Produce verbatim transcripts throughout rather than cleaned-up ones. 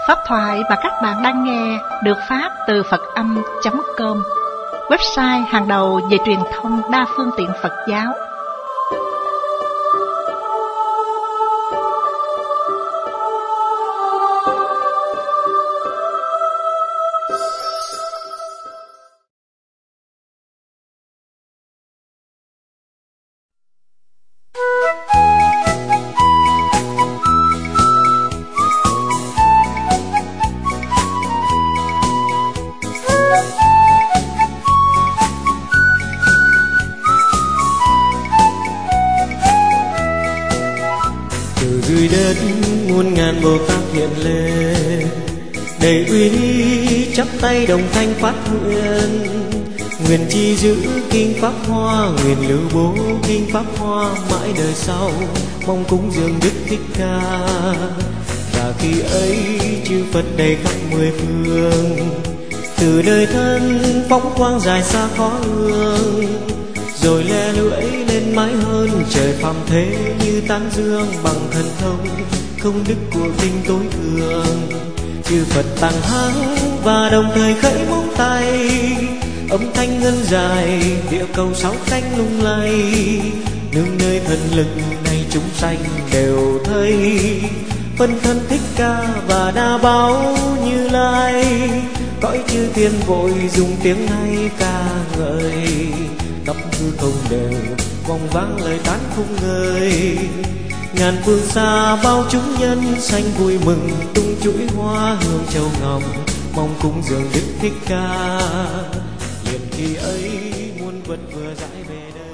Pháp thoại mà các bạn đang nghe được phát từ Phật Âm chấm com, website hàng đầu về truyền thông đa phương tiện Phật giáo. Tay đồng thanh phát nguyện, nguyện chi giữ kinh pháp hoa, nguyện lưu bố kinh pháp hoa mãi đời sau, mong cúng dường Đức Thích Ca. Và khi ấy chư Phật đầy khắp mười phương, từ đời thân phóng quang dài xa khó ương, rồi le lưỡi lên mãi hơn trời phàm thế, như tán dương bằng thần thông không đức của kinh tối thượng. Chư Phật tàng hắng và đồng thời khởi móng tay, âm thanh ngân dài địa cầu sáu cánh lung lay, nương nơi thần lực này chúng sanh đều thấy phân thân Thích Ca và đa báo Như Lai. Cõi chư thiên vội dùng tiếng hay ca ngợi, khắp hư không đều vòng vang lời tán không ngơi. Ngàn phương xa bao chúng nhân sanh vui mừng, tung chuỗi hoa hương châu ngọc mong cúng dường Đức Thích Ca. Liền khi ấy muôn vật vừa dãi về đây.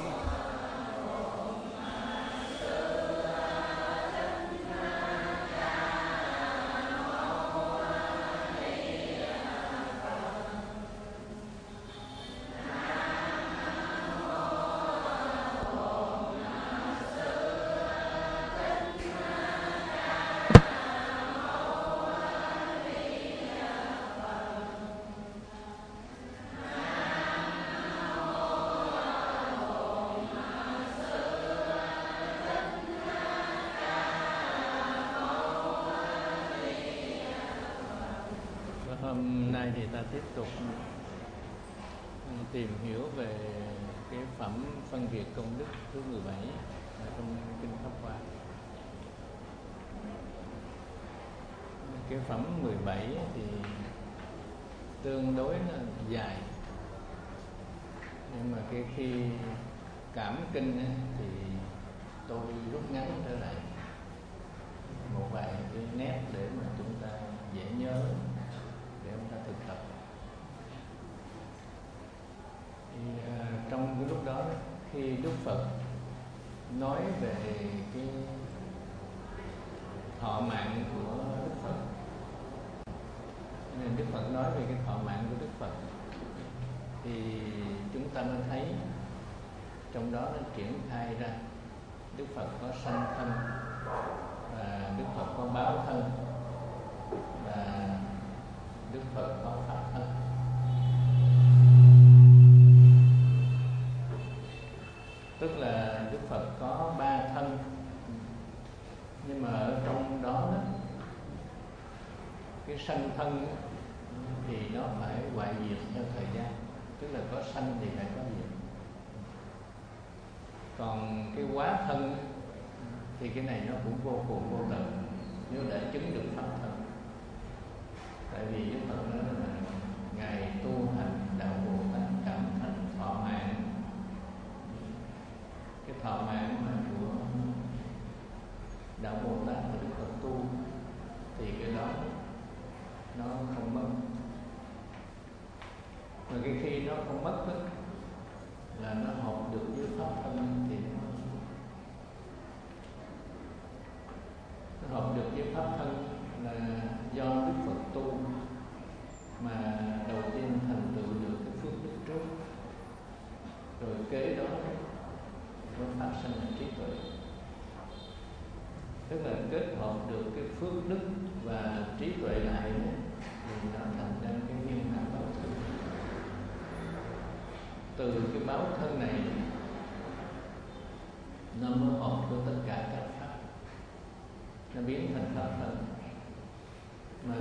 Hôm nay thì ta tiếp tục tìm hiểu về cái phẩm phân biệt công đức thứ mười bảy ở trong kinh Pháp Hoa. Cái phẩm mười bảy thì tương đối là dài, nhưng mà cái khi cảm kinh thì tôi rút ngắn trở lại một vài cái nét để mà chúng ta dễ nhớ, để chúng ta thực tập. Thì, à, trong cái lúc đó khi Đức Phật nói về cái thọ mạng của Đức Phật, nên Đức Phật nói về cái thọ mạng của Đức Phật, thì chúng ta mới thấy trong đó nó triển khai ra Đức Phật có sanh thân và Đức Phật có báo thân và Đức Phật có pháp thân. Tức là Đức Phật có ba thân, nhưng mà ở trong đó, đó cái sanh thân thì nó phải hoại diệt theo thời gian, tức là có sanh thì phải có diệt. Còn cái hóa thân thì cái này nó cũng vô cùng vô tận nếu để chứng được pháp thân. Tại vì Đức Phật nói là Ngài tu hành đạo Bồ Tát cảm thành thọ mạng. Cái thọ mạng mà của đạo Bồ Tát và Đức Phật tu thì cái đó nó không mất. Mà cái khi nó không mất đó, là nó hợp được với pháp thân thì nó, nó hợp được với pháp thân là do Đức Phật tu mà đầu tiên thành tựu được cái phước đức trước, rồi kế đó nó phát sinh là trí tuệ, tức là kết hợp được cái phước đức và trí tuệ lại thì nó thành ra cái viên mãn báo thân. Từ cái báo thân này nó mới hợp với tất cả các pháp, nó biến thành pháp thân. Mà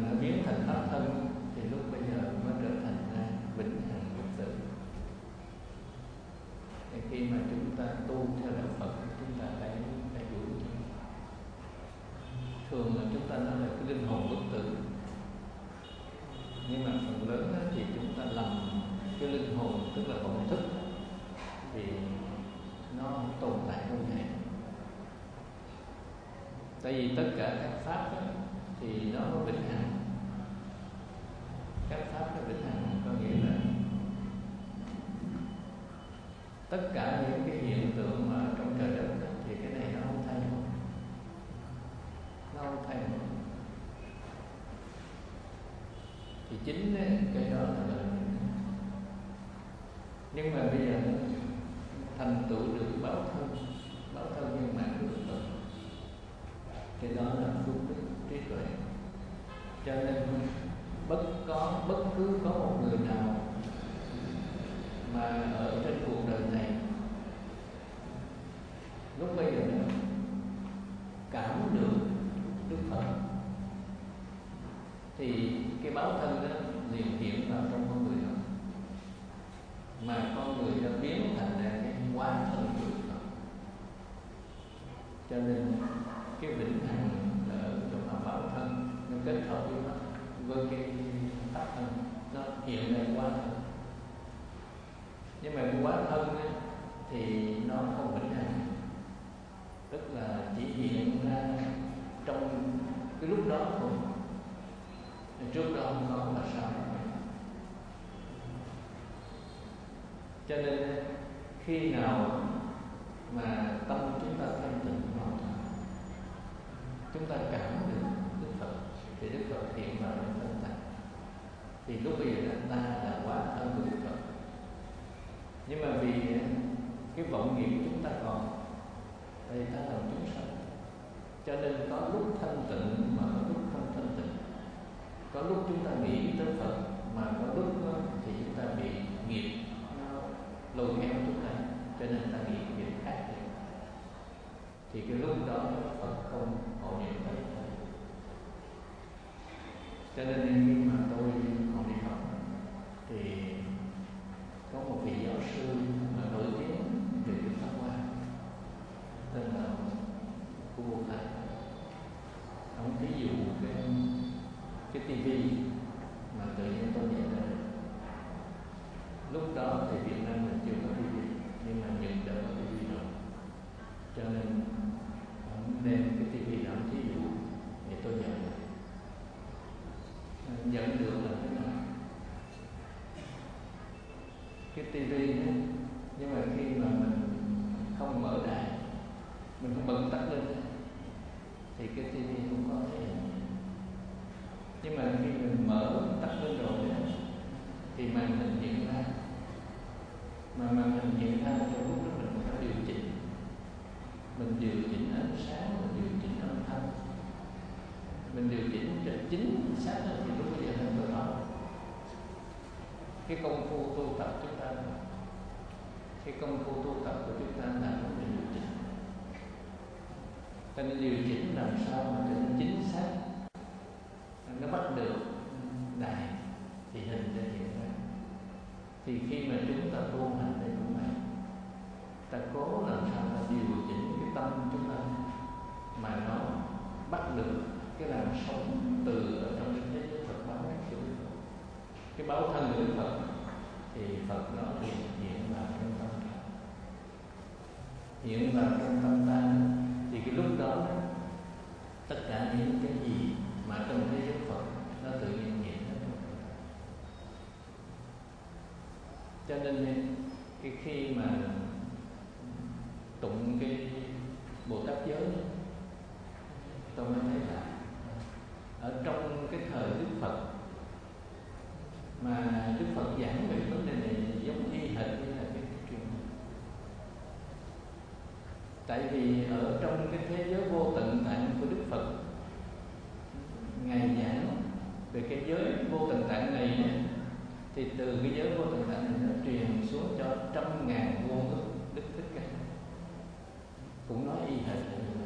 Tại vì tất cả các pháp đó, thì nó vĩnh hằng. Các pháp nó vĩnh hằng có nghĩa là tất cả những cái hiện tượng mà trong trời đất đó, thì cái này nó không thay đổi, nó không thay đổi. Thì chính cái đó là lợi. Nhưng mà bây giờ thành tựu được báo thân, báo thân nhân mạng của Đức Phật, cái đó là phước đức trí tuệ. Cho nên bất có bất cứ có một người nào mà ở trên cuộc đời này lúc bây giờ đó cảm được Đức Phật thì cái báo thân đó liền hiện vào trong con người đó, mà con người đã biến thành ra cái hóa thân của Đức Phật. Cho nên cái vĩnh hằng là ở trong mà báo thân nó kết hợp với nó với cái pháp thân, nó hiện lên hóa thân. Nhưng mà cái hóa thân ấy, thì nó không vĩnh hằng, tức là chỉ hiện ra trong cái lúc đó thôi, trước đó không có là sao. Cho nên khi nào mà tâm chúng ta thanh tịnh hoàn toàn, chúng ta cảm được Đức Phật thì Đức Phật hiện vào trong thân ta, thì lúc bây giờ ta là hóa thân của Đức Phật. Nhưng mà vì cái vọng nghiệp chúng ta còn, thì ta làm chúng sanh, cho nên có lúc thanh tịnh mà có lúc không thanh tịnh. Có lúc chúng ta nghĩ tới Phật, mà có lúc thì chúng ta bị nghiệp nó lôi kéo chúng ta, cho nên ta nghĩ cái việc khác đi. Thì cái lúc đó Phật không hộ niệm tới. Cho nên khi mà tôi còn đi học thì có một vị giáo sư mà nổi tiếng về Kinh Pháp Hoa tên là Cô Bồ Tát. Ông thí dụ cái cái tivi mà tự nhiên tôi nhận ra lúc đó thì Việt Nam mình chưa có tivi, nhưng mà Nhật đã có tivi rồi. Cho nên ông đem cái tivi đó thí dụ để tôi nhận nhận được là thế nào. Cái tivi đó, nhưng mà khi mà mình không mở đài, mình không bật tắt lên thì cái tivi không có thể hiện. Nhưng mà khi mình mở tắt lên rồi đó, thì màn hình hiện ra, mà màn hình hiện ra trong lúc đó mình phải điều chỉnh, mình điều chỉnh ánh sáng, mình điều chỉnh âm thanh, mình điều chỉnh cho chính xác hơn thì lúc bây giờ mình mới rõ. Cái công phu tu tập chúng ta, cái công phu tu tập của chúng ta là vấn đề điều chỉnh. Cho nên điều chỉnh làm sao mà cho nó chính xác, nó bắt được đài thì hình sẽ hiện ra. Thì khi mà chúng ta tu hành đây cũng vậy, ta cố làm sao ta điều chỉnh cái tâm chúng ta mà nó bắt được cái làn sóng từ ở trong cái thế giới Phật báo của Đức Phật. Cái báo thân của Đức Phật thì Phật nó hiện hiện vào trong tâm ta, hiện vào trong tâm ta thì cái lúc đó tất cả những cái gì mà trong thế giới Phật nó tự nhiên hiện ra. Cho nên cái khi mà tụng cái Bồ Tát giới, tôi mới thấy là ở trong cái thời Đức Phật mà Đức Phật giảng về vấn đề này giống y hệt như là cái truyền. Tại vì ở trong cái thế giới vô tận tạng của Đức Phật, Ngài giảng về cái giới vô tận tạng này, thì từ cái giới vô tận tạng này nó truyền xuống cho trăm ngàn ngôn ức Đức Thích Ca, cũng nói y hệt như vậy.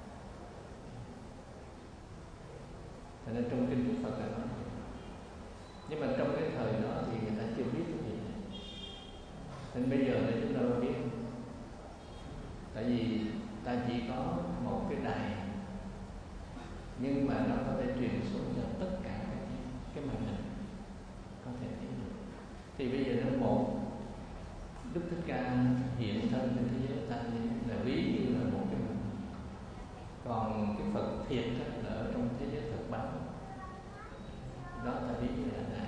Cho nên trong kinh Đức Phật là nói, nhưng mà trong cái thời đó thì người ta chưa biết cái gì, nên bây giờ để chúng ta biết. Tại vì ta chỉ có một cái đài, nhưng mà nó có thể truyền xuống cho tất cả cái, cái màn hình có thể thấy được. Thì bây giờ nó một Đức Thích Ca hiện thân trên thế giới ta là ví như là một cái màn. Còn cái Phật thiệt là ở trong thế giới thực báo. Đó ta biết là Ngài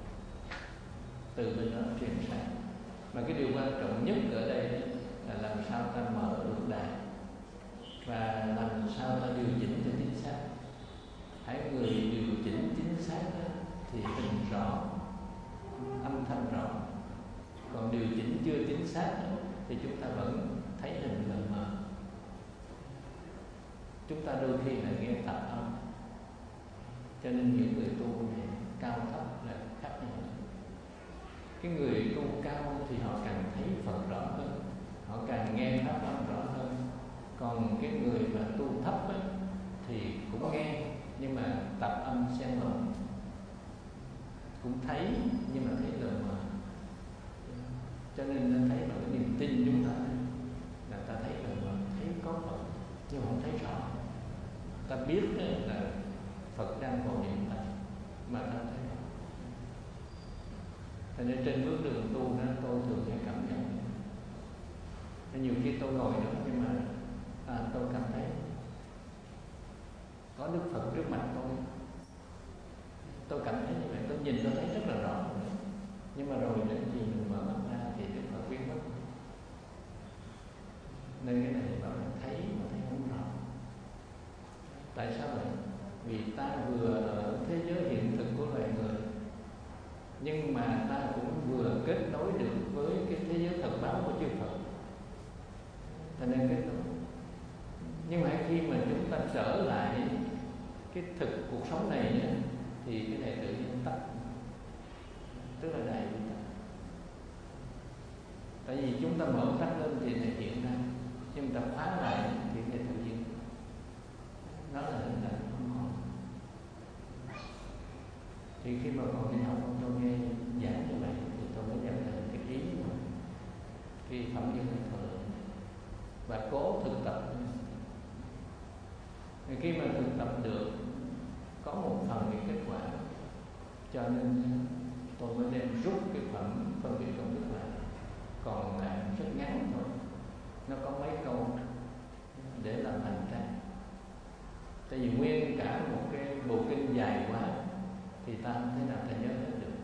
từ bên đó truyền sáng. Mà cái điều quan trọng nhất ở đây là làm sao ta mở được đài và làm sao ta điều chỉnh cho chính xác. Hãy người điều chỉnh chính xác đó, thì hình rõ, âm thanh rõ. Còn điều chỉnh chưa chính xác đó, thì chúng ta vẫn thấy hình lờ mờ. Chúng ta đôi khi là nghe tạp âm, cho nên những người tu này cao thấp là khác nhau. Cái người tu cao thì họ càng thấy Phật rõ hơn, họ càng nghe pháp âm rõ hơn. Còn cái người mà tu thấp ấy, thì cũng nghe nhưng mà tạp âm xen lẫn, cũng thấy nhưng mà thấy lờ mờ. Cho nên nên thấy bằng cái niềm tin chúng ta là ta thấy lờ mờ, thấy có Phật nhưng không thấy rõ. Ta biết là Phật đang ngồi hiện tại mà ta thấy. Cho nên trên bước đường tu đó tôi thường hay cảm nhận. Nhiều khi tôi ngồi đó nhưng mà à, tôi cảm thấy có Đức Phật trước mặt tôi. Tôi cảm thấy như vậy, tôi nhìn tôi thấy rất là rõ. Nhưng mà rồi đến khi mình mở mắt ra thì Đức Phật biến mất. Nên cái này bảo là thấy mà thấy không rõ. Tại sao vậy? Vì ta vừa ở thế giới hiện thực của loài người, nhưng mà ta cũng vừa kết nối được với cái thế giới thật báo của chư Phật. Thành nên kết nối. Nhưng mà khi mà chúng ta trở lại cái thực cuộc sống này nhé, thì cái này tự nhiên tắt, tức là đại bị tắt. Tại vì chúng ta mở tắt lên thì này hiện ra, nhưng ta khóa lại thì này tự nhiên nó là hình ảnh không còn. Thì khi mà còn đi học tôi nghe giảng như vậy thì tôi mới nhận ra cái ý mà cái phẩm như hơi thở và cố thực tập. Thì khi mà thực tập được có một phần cái kết quả, cho nên tôi mới đem rút cái phẩm phân biệt công đức lại, còn lại rất ngắn thôi, nó có mấy câu để làm hành trang. Tại vì nguyên cả một cái bộ kinh dài quá thì ta không thể nào ta nhớ hết được.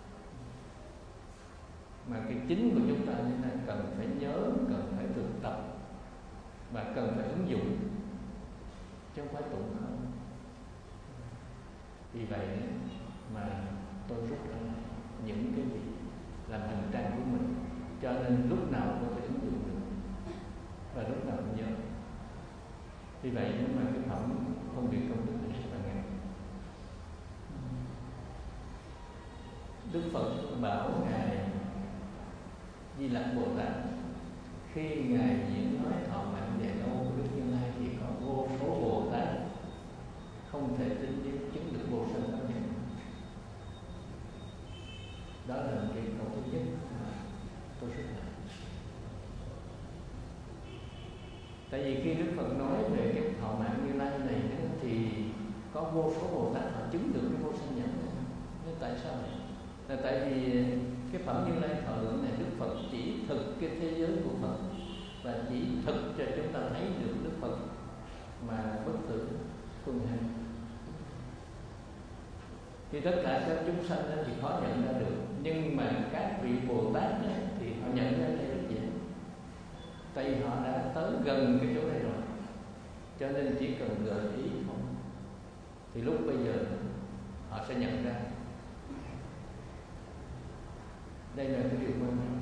Mà cái chính của chúng ta nên là cần phải nhớ, cần phải thực tập và cần phải ứng dụng, chứ không phải tụng không. Vì vậy mà tôi rút ra những cái gì làm hành trang của mình, cho nên lúc nào cũng có thể ứng dụng được và lúc nào cũng nhớ. Vì vậy nhưng mà cái phẩm phân biệt công đức này rất là ngắn. Đức Phật bảo Ngài Di Lặc Bồ Tát khi Ngài diễn nói thọ mạng dài lâu của Đức Như Lai thì có vô số Bồ Tát không thể tính đến chứng được vô sanh pháp nhận. Đó là cái câu thứ nhất mà tôi rất là. Tại vì khi Đức Phật nói về cái thọ mạng Như Lai này thì có vô số Bồ Tát họ chứng được cái vô sanh nhận. Nhưng tại sao vậy? Là tại vì cái phẩm Như Lai thọ lượng này Đức Phật chỉ thực cái thế giới của Phật và chỉ thực cho chúng ta thấy được Đức Phật mà bất tử tuần hành. Thì tất cả các chúng sanh thì khó nhận ra được, nhưng mà các vị Bồ Tát thì họ nhận ra đây rất dễ. Tại vì họ đã tới gần cái chỗ này rồi, cho nên chỉ cần gợi ý thôi thì lúc bây giờ họ sẽ nhận ra. Đây là cái điều quan trọng.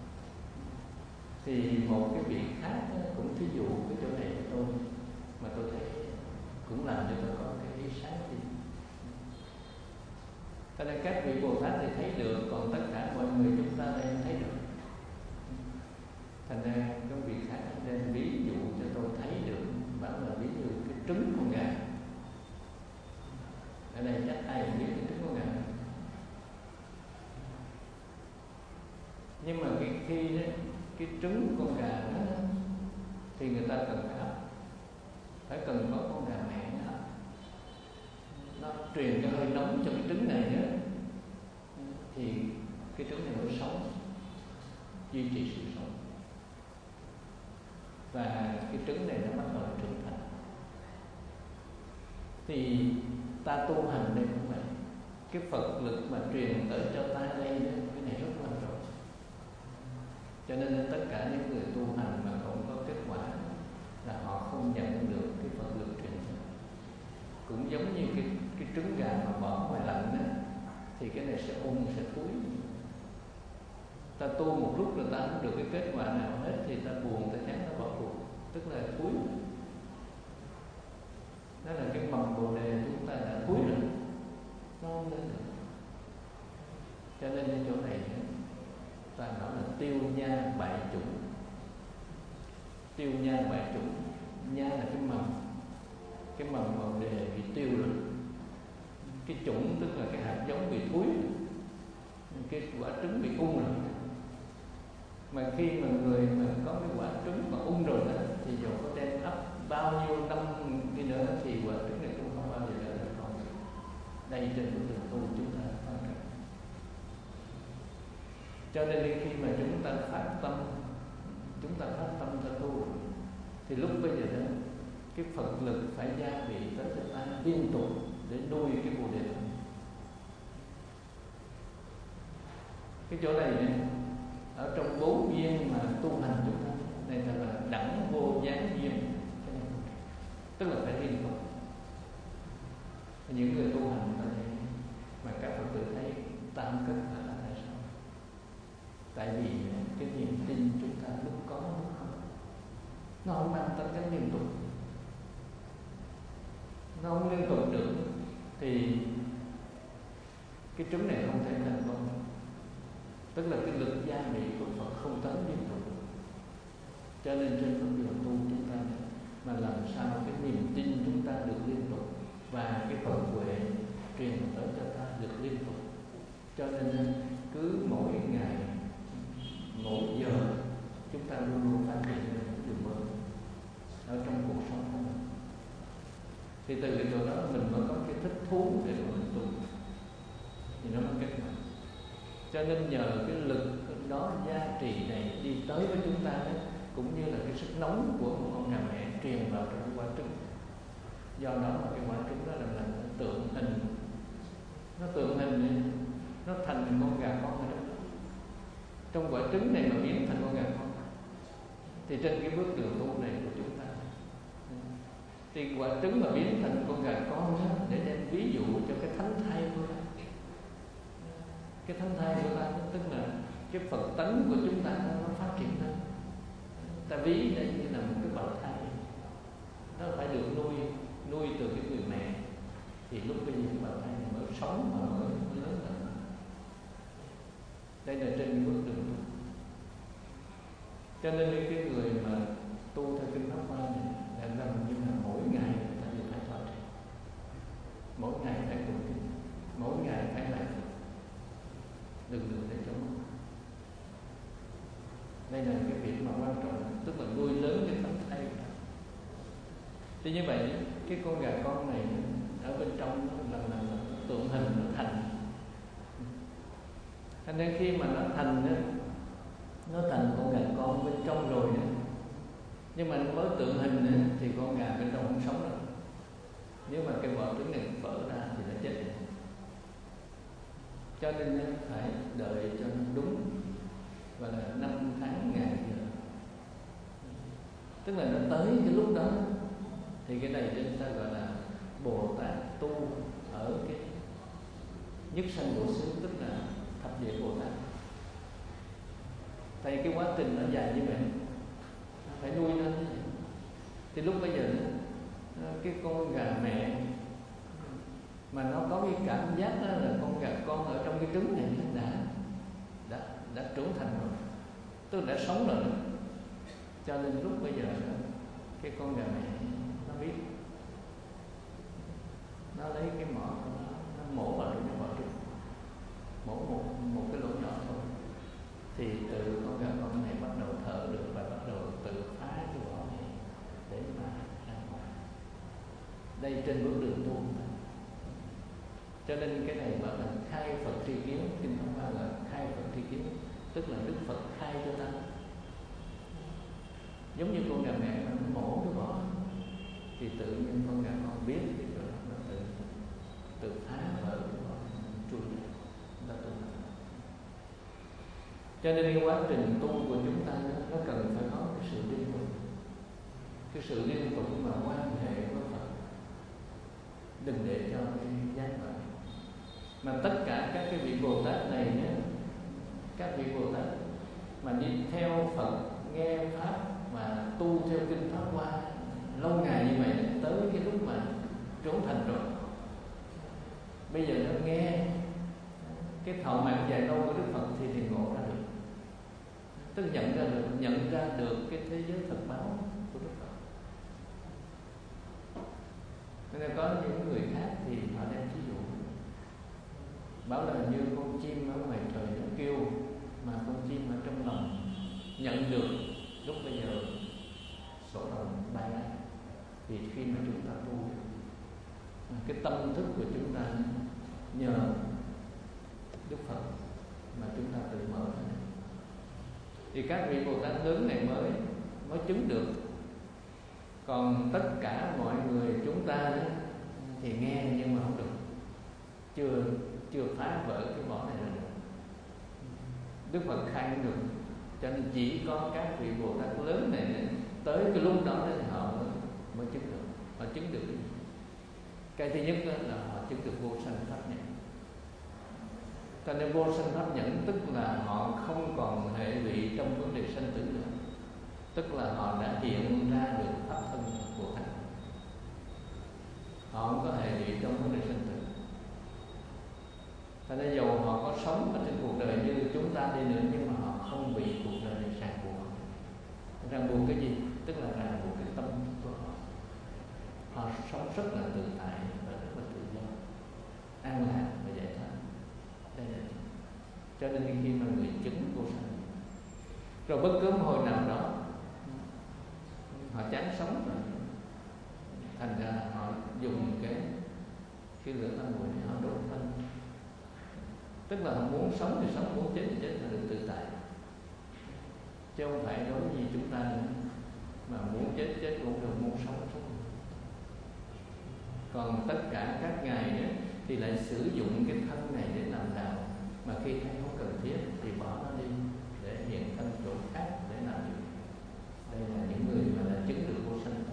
Thì một cái vị khác cũng thí dụ cái chỗ này của tôi mà tôi thấy cũng làm cho tôi có cái ý sáng tin. Cho nên các vị Bồ Tát thì thấy được, còn tất cả mọi người chúng ta đây không thấy được. Thành ra các vị khác nên ví dụ cho tôi thấy được, bảo là ví dụ cái trứng con gà. Ở đây chắc ai cũng biết cái trứng con gà. Nhưng mà cái khi đó, cái trứng con gà đó thì người ta cần phải ấp, phải cần có con gà mẹ nó ấp, nó truyền cái hơi nóng cho cái trứng này nữa, thì cái trứng này mới sống, duy trì sự sống, và cái trứng này nó bắt đầu trưởng thành. Thì ta tu hành đây cũng vậy, cái Phật lực mà truyền tới cho ta đây, cái này rất quan trọng. Cho nên tất cả những người tu hành mà không có kết quả là họ không nhận được cái Phật lực truyền tới. Cũng giống như cái, cái trứng gà mà bỏ ngoài lạnh đó, thì cái này sẽ ung, sẽ thúi. Ta tu một lúc rồi ta không được cái kết quả nào hết thì ta buồn, ta chán, ta bỏ cuộc, tức là thúi. Đó là cái mầm bồ đề chúng ta đã thúi rồi, nó không lên được. Cho nên cái chỗ này ta nói là tiêu nha bại chủng. Tiêu nha bại chủng, nha là cái mầm, cái mầm bồ đề bị tiêu rồi. Cái chủng tức là cái hạt giống bị thúi, cái quả trứng bị ung rồi. Mà khi mà người mà có cái quả trứng mà ung rồi đó, thì dù có đem ấp bao nhiêu năm đi nữa thì quả trứng này cũng không bao giờ đỡ được còn. Đây trên con đường tu chúng ta quan trọng. Cho nên khi mà chúng ta phát tâm, chúng ta phát tâm ta tu, thì lúc bây giờ đó cái Phật lực phải gia vị tới cho ta liên tục để nuôi cái bồ đề tâm. Cái chỗ này này ở trong bốn duyên mà tu hành chúng ta này là đẳng vô gián duyên, tức là phải liên tục. Những người tu hành ở đây mà các Phật tử thấy tam kết là tại sao? Tại vì cái niềm tin chúng ta lúc có lúc không, nó không mang tính cái liên tục, nó không liên tục được thì cái trứng này không thể thành công. Tức là cái lực gia vị của Phật không tấn liên tục. Cho nên trên con đường tu chúng ta mà làm sao cái niềm tin chúng ta được liên tục và cái Phật huệ truyền tới cho ta được liên tục. Cho nên cứ mỗi ngày, mỗi giờ chúng ta luôn luôn phát triển lên những điều mới ở trong cuộc sống của mình. Thì từ cái chỗ đó mình mới có cái thích thú để mà mình tu, thì nó mới kết quả. Cho nên nhờ cái lực đó gia trì này đi tới với chúng ta đấy, cũng như là cái sức nóng của một con gà mẹ truyền vào trong cái quả trứng. Do đó mà cái quả trứng đó là, là tượng hình, nó tượng hình, nó thành con gà con rồi đó. Trong quả trứng này mà biến thành con gà con, thì trên cái bước đường tu này của chúng ta, thì quả trứng mà biến thành con gà con đó, để đem ví dụ cho cái thánh thai của ta. Cái thánh thai của ta tức là cái Phật tánh của chúng ta nó phát triển lên. Ta ví đây như là một cái bào thai, nó phải được nuôi nuôi từ cái người mẹ, thì lúc bây giờ cái bào thai này mới sống và mới, mới lớn lên. Đây là trên bước đường tu. Cho nên cái người mà tu theo kinh Pháp Hoa này là gần như là mỗi ngày người ta đều phải thọ trì, mỗi ngày phải tụng kinh, mỗi ngày phải lại đừng đừng để cho mất. Đây là cái việc mà quan trọng, tức là nuôi lớn cái thánh thai. Thì như vậy cái con gà con này ở bên trong là, là, là tượng hình nó thành. Cho nên khi mà nó thành đó, nó thành con gà con bên trong rồi đó, nhưng mà mới tượng hình đó, thì con gà bên trong không sống đâu. Nếu mà cái vỏ trứng này vỡ ra thì nó chết. Cho nên phải đợi cho nó đúng, và là năm tháng ngày giờ, tức là nó tới cái lúc đó. Thì cái này chúng ta gọi là Bồ Tát tu ở cái nhất sanh bộ xứ, tức là thập địa Bồ Tát. Tại cái quá trình nó dài như vậy, nó phải nuôi nó như vậy. Thì lúc bây giờ cái con gà mẹ mà nó có cái cảm giác đó là con gà con ở trong cái trứng này đã đã đã trưởng thành rồi, tức là đã sống rồi đó. Cho nên lúc bây giờ cái con gà mẹ nó biết, nó lấy cái mỏ của nó, nó mổ vào trong cái vỏ trứng, mổ một một cái lỗ nhỏ thôi, thì từ con gà con này bắt đầu thở được và bắt đầu tự phá cái vỏ này để mà ra ngoài. Đây trên bước đường tu. Cho nên cái này gọi là khai Phật tri kiến, kinh Pháp Hoa là khai Phật tri kiến, tức là Đức Phật khai cho ta. Giống như con gà mẹ mà nó mổ cái vỏ thì tự nhiên con gà con biết thì nó Cho nên cái quá trình tu của chúng ta nó cần phải có cái sự liên tục, cái sự liên tục mà quan hệ với Phật, đừng để cho cái gián đoạn. Mà tất cả các cái vị Bồ Tát này nhé, các vị Bồ Tát mà đi theo Phật, nghe pháp và tu theo kinh Pháp Hoa lâu ngày như vậy, tới cái lúc mà trốn thành rồi, bây giờ nó nghe cái thọ mạng dài lâu của Đức Phật thì thì ngộ ra được, tức nhận ra được nhận ra được cái thế giới thật báo của Đức Phật. Nên có những người khác thì họ đem ví dụ bảo là như con chim ở ngoài trời nó kêu, mà con chim ở trong lòng nhận được lúc bây giờ sổ lòng bay ra. Thì khi mà chúng ta tu, cái tâm thức của chúng ta nhờ Đức Phật mà chúng ta tự mở ra, thì các vị Bồ Tát lớn này mới mới chứng được. Còn tất cả mọi người chúng ta đó, thì nghe nhưng mà không được, chưa chưa phá vỡ cái vỏ này được. Đức Phật khai không được, cho nên chỉ có các vị Bồ Tát lớn này, này tới cái lúc đó thì họ mới, mới chứng được. Họ chứng được cái thứ nhất là họ chứng được vô sanh pháp nhẫn. Cho nên vô sanh pháp nhẫn tức là họ không còn hệ lụy trong vấn đề sanh tử nữa, tức là họ đã hiện ra được pháp thân Bồ Tát, họ không có hệ lụy trong vấn đề sanh tử. Cho nên dầu họ có sống ở trên cuộc đời như chúng ta đi nữa, nhưng mà họ không bị cuộc đời này ràng buộc. Ràng buộc cái gì? Tức là ràng buộc cái tâm của họ. Họ sống rất là tự tại và rất là tự do, an lạc và giải thoát. Đây là cho nên khi mà người chứng vô sanh, rồi bất cứ hồi nào đó họ chán sống rồi, thành ra họ dùng cái cái lửa tâm muội để họ đốt thân. Tức là họ muốn sống thì sống, muốn chết thì chết, là được tự tại, chứ không phải đối với chúng ta nữa, mà muốn chết chết cũng được, muốn sống sống. Còn tất cả các ngài đó thì lại sử dụng cái thân này để làm đạo, mà khi thấy không cần thiết thì bỏ nó đi để hiện thân chỗ khác để làm gì. Đây là những người mà đã chứng được vô sanh.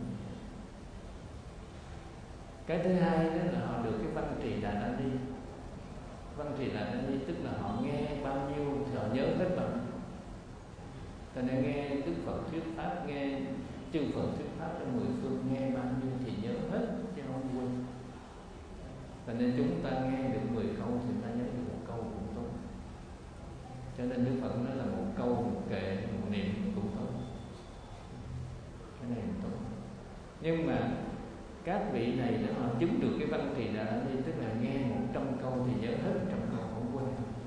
Cái thứ hai đó là họ được cái văn trì đà đa ni. Văn trì đà đa ni tức là họ nghe bao nhiêu thì họ nhớ hết bao nhiêu. Cho nên nghe Đức Phật thuyết pháp, nghe chư Phật thuyết pháp trong mười phương, nghe bao nhiêu thì nhớ hết chứ không quên. Cho nên chúng ta nghe được mười câu thì ta nhớ được một câu cũng tốt. Cho nên Đức Phật nói là một câu, một kệ, một niệm cũng tốt. Cái này cũng tốt. Nhưng mà các vị này đó họ chứng được cái văn trì đà đa ni, tức là nghe một trăm câu thì nhớ hết một trăm câu, không quên.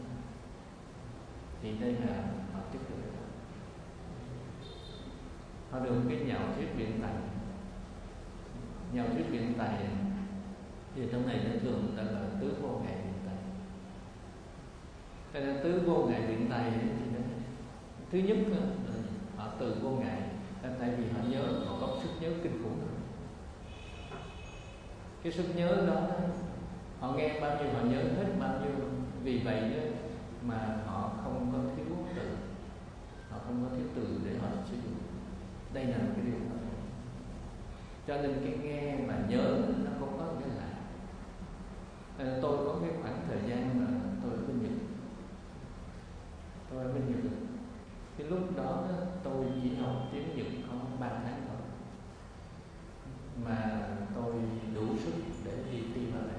Thì đây là họ chứng được. Họ được cái nhạo thuyết biện tài. Nhạo thuyết biện tài thì trong này nó thường gọi là tứ vô ngại biện tài. Cho nên tứ vô ngại biện tài thì nó, thứ nhất là họ từ vô ngại, tại vì họ nhớ, họ có sức nhớ kinh khủng. Cái sức nhớ đó họ nghe bao nhiêu họ nhớ hết bao nhiêu. Vì vậy đó mà họ không có thiếu từ, họ không có thiếu từ để họ sử dụng. Đây là một cái điều đó. Cho nên cái nghe mà nhớ nó không có cái lạ. À, tôi có cái khoảng thời gian mà tôi ở bên Nhật, tôi ở bên Nhật. Cái lúc đó tôi chỉ học tiếng Nhật có ba tháng thôi, mà tôi đủ sức để đi đi vào đây.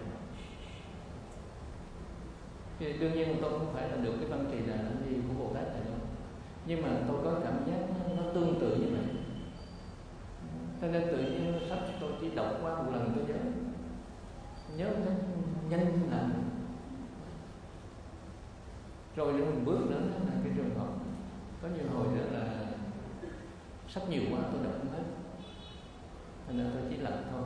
Thì đương nhiên tôi không phải là được cái văn trì đà đa ni của Bồ Tát này đâu, nhưng mà tôi có cảm giác nó, nó tương tự như vậy. Cho nên tự nhiên sách tôi chỉ đọc qua một lần tôi nhớ, nhớ nó nhanh lắm. Rồi nếu mình bước đến là cái trường hợp có nhiều hồi đó là sách nhiều quá tôi đọc không hết, thành ra tôi chỉ lật thôi.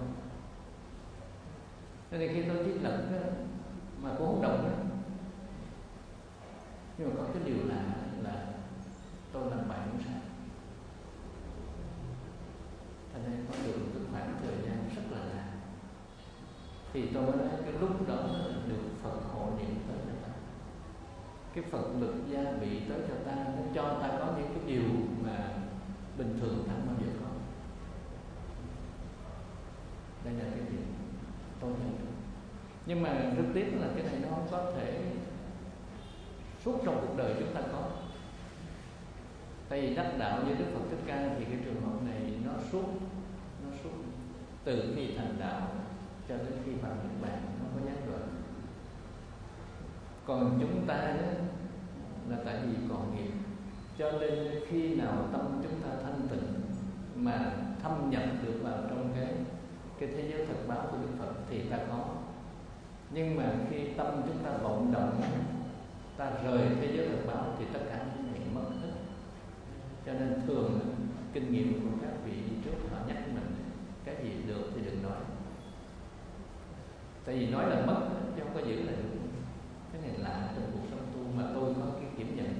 Cho nên khi tôi chỉ lật đó, mà cũng không động đó. Nhưng mà có cái điều lạ là tôi làm bài không sao. Cho nên có được một khoảng thời gian rất là lạ. Thì tôi nói cái lúc đó được Phật hộ niệm tới người ta. cái Phật lực gia bị tới cho ta, nó cho ta có những cái điều mà bình thường ta không bao giờ có. Đây là cái điều tôi nhận được. Nhưng mà rất tiếc là cái này nó không có thể suốt trong cuộc đời chúng ta có. Tại vì đắc đạo như Đức Phật Thích Ca thì cái trường hợp này nó suốt, nó suốt từ khi thành đạo cho đến khi vào Niết Bàn, nó có gián đoạn. Còn chúng ta đó, là tại vì còn nghiệp, cho nên khi nào tâm chúng ta thanh tịnh mà thâm nhập được vào trong cái cái thế giới thật báo của Đức Phật thì ta có. Nhưng mà khi tâm chúng ta vọng động, ta rời thế giới thật báo thì tất cả những này mất hết. Cho nên thường kinh nghiệm của các vị trước họ nhắc mình cái gì được thì đừng nói. Tại vì nói là mất chứ không có giữ lại được. Cái này lạ trong cuộc sống tu mà tôi có cái kiểm nhận.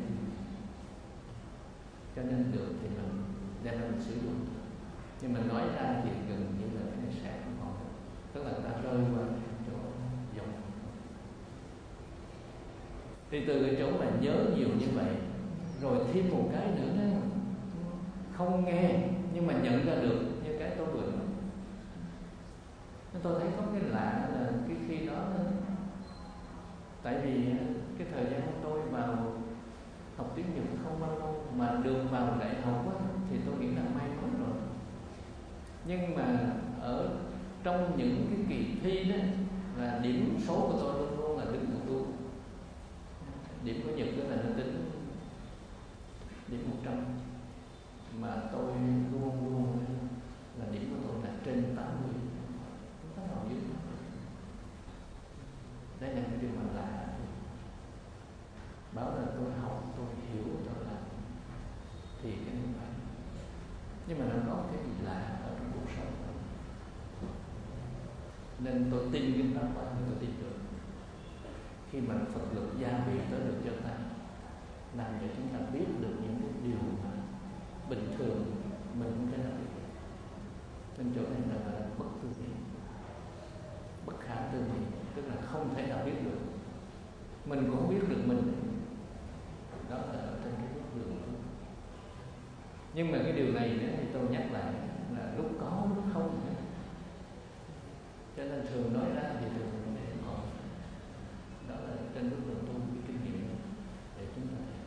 Cho nên được thì mình đem ra mình sử dụng. Nhưng mà nói ra thì gần như là cái này sẽ không còn. Tức là ta rơi qua chỗ dòng. Thì từ cái chỗ mà nhớ nhiều như vậy, rồi thêm một cái nữa đó, không nghe nhưng mà nhận ra được như cái tôi vừa nói. Tôi thấy có cái lạ là cái khi đó, tại vì cái thời gian tôi vào học tiếng Nhật không bao lâu mà được vào đại học á, thì tôi nghĩ là may mắn rồi. Nhưng mà ở trong những cái kỳ thi đó là điểm số của tôi luôn luôn là đứng một tu. Điểm của Nhật đó là nó tính điểm một trăm, mà tôi luôn luôn là điểm của tôi là trên tám mươi, không có nào dưới. Đây là cái điều mà lạ. Bảo là tôi học, tôi hiểu, tôi làm thì cái như vậy. Nhưng mà nó có cái gì lạ ở trong cuộc sống đó. Nên tôi tin cái đó quá, tôi tin được. Khi mà Phật lực gia bị tới được cho ta, làm cho chúng ta biết được những cái điều mà bình thường mình không thể nào biết được. Nên chỗ này là, là bất tư nghị, bất khả tư nghị, tức là không thể nào biết được. Mình cũng không biết được mình. Đó là ở trên cái bước đường. Nhưng mà cái điều này nữa thì tôi nhắc lại là lúc có lúc không nữa. Cho nên thường nói ra thì thường để còn. Đó là trên bước đường tu cái kinh nghiệm để chúng ta thấy.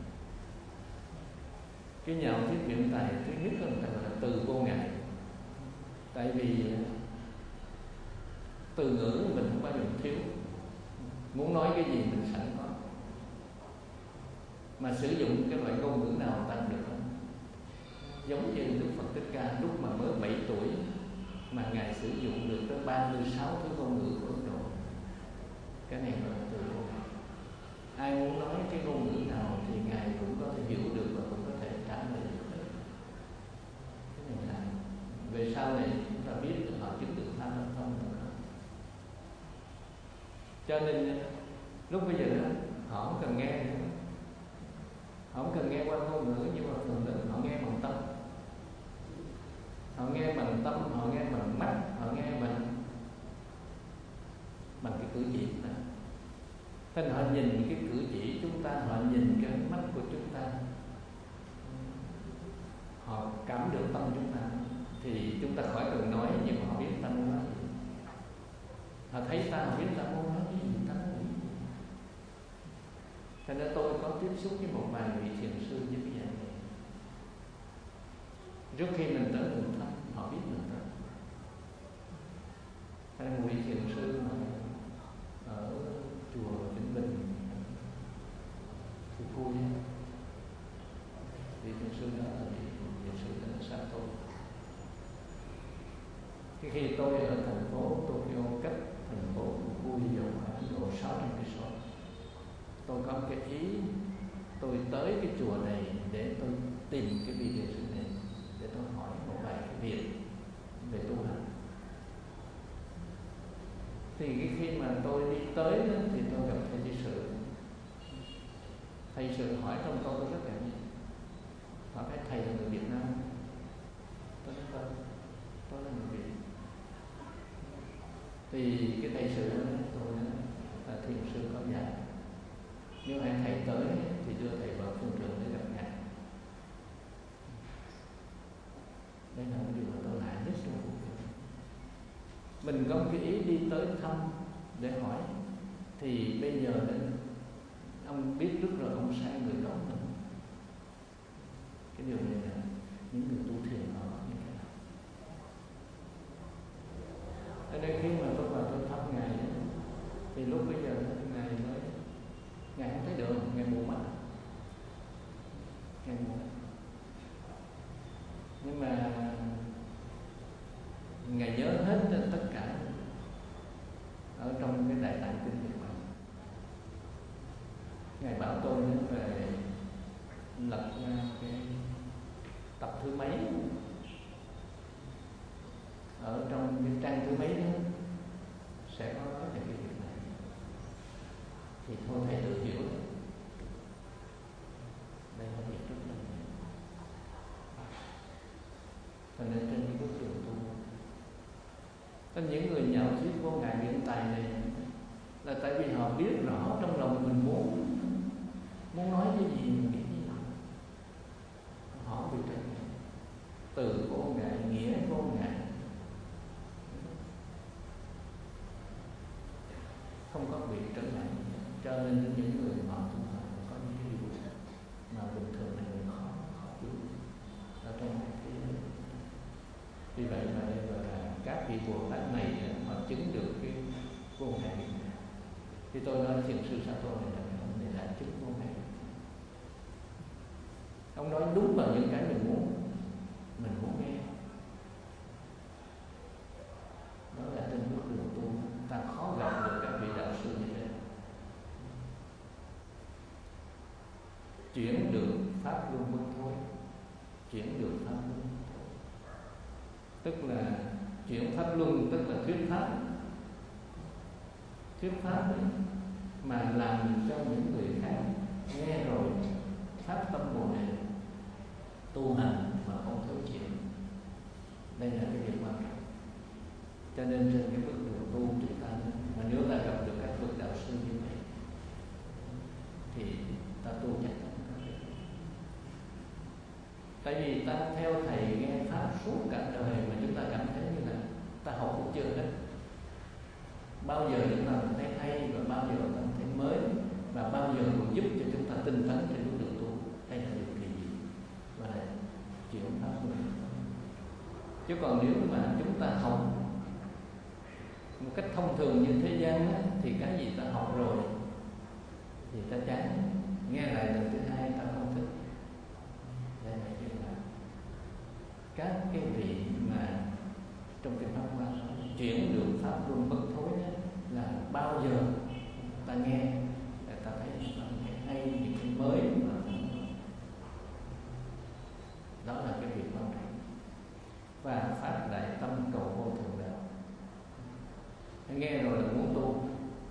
Cái nhà học thuyết biện tài thứ nhất là, là từ vô ngại. Tại vì từ ngữ mình không bao giờ thiếu. Muốn nói cái gì mình sẵn có. Mà sử dụng cái loại ngôn ngữ nào ta được không? Giống như Đức Phật Thích Ca lúc mà mới bảy tuổi mà Ngài sử dụng được tới ba mươi sáu thứ ngôn ngữ của Ấn Độ. Cái này là từ vô ngại. Ai muốn nói cái ngôn ngữ nào thì Ngài cũng có thể hiểu được và cũng có thể trả lời được hết. Cái này là về sau này chúng ta biết được họ chứng được tham đắc thông rồi đó. Cho nên lúc bây giờ đó họ không cần nghe nữa. Họ không cần nghe qua ngôn ngữ, nhưng mà phần lớn họ nghe bằng tâm. Họ nghe bằng tâm, họ nghe bằng mắt, họ nghe bằng bằng cái cử chỉ của ta. Nên họ nhìn cái cử chỉ chúng ta, họ nhìn cái ánh mắt của chúng ta, họ cảm được tâm chúng ta. Thì chúng ta khỏi cần nói, nhưng mà họ biết ta muốn nói gì. Họ thấy ta, họ biết ta muốn nói cái gì, ta muốn gì. Cho nên tôi có tiếp xúc với một vài vị thiền sư như cái dạng này. Trước khi mình tới mình thăm, họ biết mình tới. Hay là một vị thiền sư mà ở chùa Vĩnh Bình, Phú Cui, vị thiền sư đó là vị thiền sư tên là Sa Tô. Cái khi tôi ở thành phố Tokyo, cách thành phố Phú Cui vào khoảng độ sáu trăm cây số, tôi có cái ý tôi tới cái chùa này để tôi tìm cái vị thiền sư này để tôi hỏi một vài cái việc về tu hành. Thì cái khi mà tôi đi tới đó, thì tôi gặp thầy Di Sự. Thầy Sự hỏi trong tôi tôi rất là nhiều. Hỏi cái thầy là người Việt Nam. Tôi nói tôi, tôi là người Việt. Thì cái thầy Sự nói tôi là thiền sư có dạy. Nếu ai thầy tới thì đưa thầy vào phương trường để gặp Ngài. Đây là một điều mà tôi lạ nhất trong cuộc đời. Mình có cái ý đi tới thăm để hỏi, thì bây giờ nên ông biết trước rồi ông sai người đó nữa. Cái điều này là những người tu thiền họ có như thế nào. Ở đây khi mà tôi vào tôi thăm Ngài thì lúc bây giờ Ngài mới Ngài không thấy được, Ngài mù mắt, Ngài mù mắt. Nhưng mà Ngài nhớ hết tất cả ở trong cái Đại Tạng Kinh Nhật Bản. Ngài bảo tôi đến về lập ra cái tập thứ mấy, ở trong cái trang thứ mấy đó sẽ có nói về cái việc này. Thì thôi thầy tự hiểu. Đây là việc rất là nhiều. Cho nên trên cái bước đường tu, nên những người nhạo thuyết vô ngại biện tài này là tại vì họ biết rõ trong lòng mình muốn muốn nói cái gì, mình nghĩ gì. Họ bị trở ngại, từ vô ngại, nghĩa vô ngại, không có bị trở ngại. Cho nên những người họ tu họ có những cái điều mà bình thường này mình khó khó hiểu ở trong cái. Vì vậy mà đây là các vị Bồ Tát này họ chứng được cái vô ngại. Thì tôi nói thiền sư Sa Tôn này là ông này đã chứng vô ngại. Ông nói đúng vào những cái mình muốn, mình muốn nghe. Đó là trên bước đường tu ta khó gặp được các vị đạo sư như thế. Chuyển được pháp luân bất thối, chuyển được pháp luân bất thối, tức là chuyển pháp luân, tức là thuyết pháp. Thuyết pháp ấy, mà làm cho những người khác nghe rồi phát tâm Bồ Đề, tu hành mà không thối chuyển. Đây là cái việc quan trọng. Cho nên trên cái bước đường tu chúng ta, mà nếu ta gặp được các bậc đạo sư như vậy thì ta tu chắc chắn. Tại vì ta theo thầy nghe pháp suốt cả đời mà chúng ta cảm thấy như là ta học cũng chưa hết. Bao giờ chúng ta thấy hay và bao giờ ta thấy mới, và bao giờ cũng giúp cho chúng ta tinh tấn trên bước đường tu. Đây là điều kỳ diệu và là chuyển pháp luân. Chứ còn nếu mà chúng ta học một cách thông thường như thế gian á, thì cái gì ta học rồi thì ta chán, nghe lại lần thứ hai ta không thích. Đây là chuyện là các cái vị mà trong cái pháp hoa chuyển được pháp luân bất thối đó, là bao giờ ta nghe là ta thấy những cái hay, những cái mới mà đó là cái việc quan trọng. Và phát đại tâm cầu vô thượng đạo. Nghe rồi là muốn tu.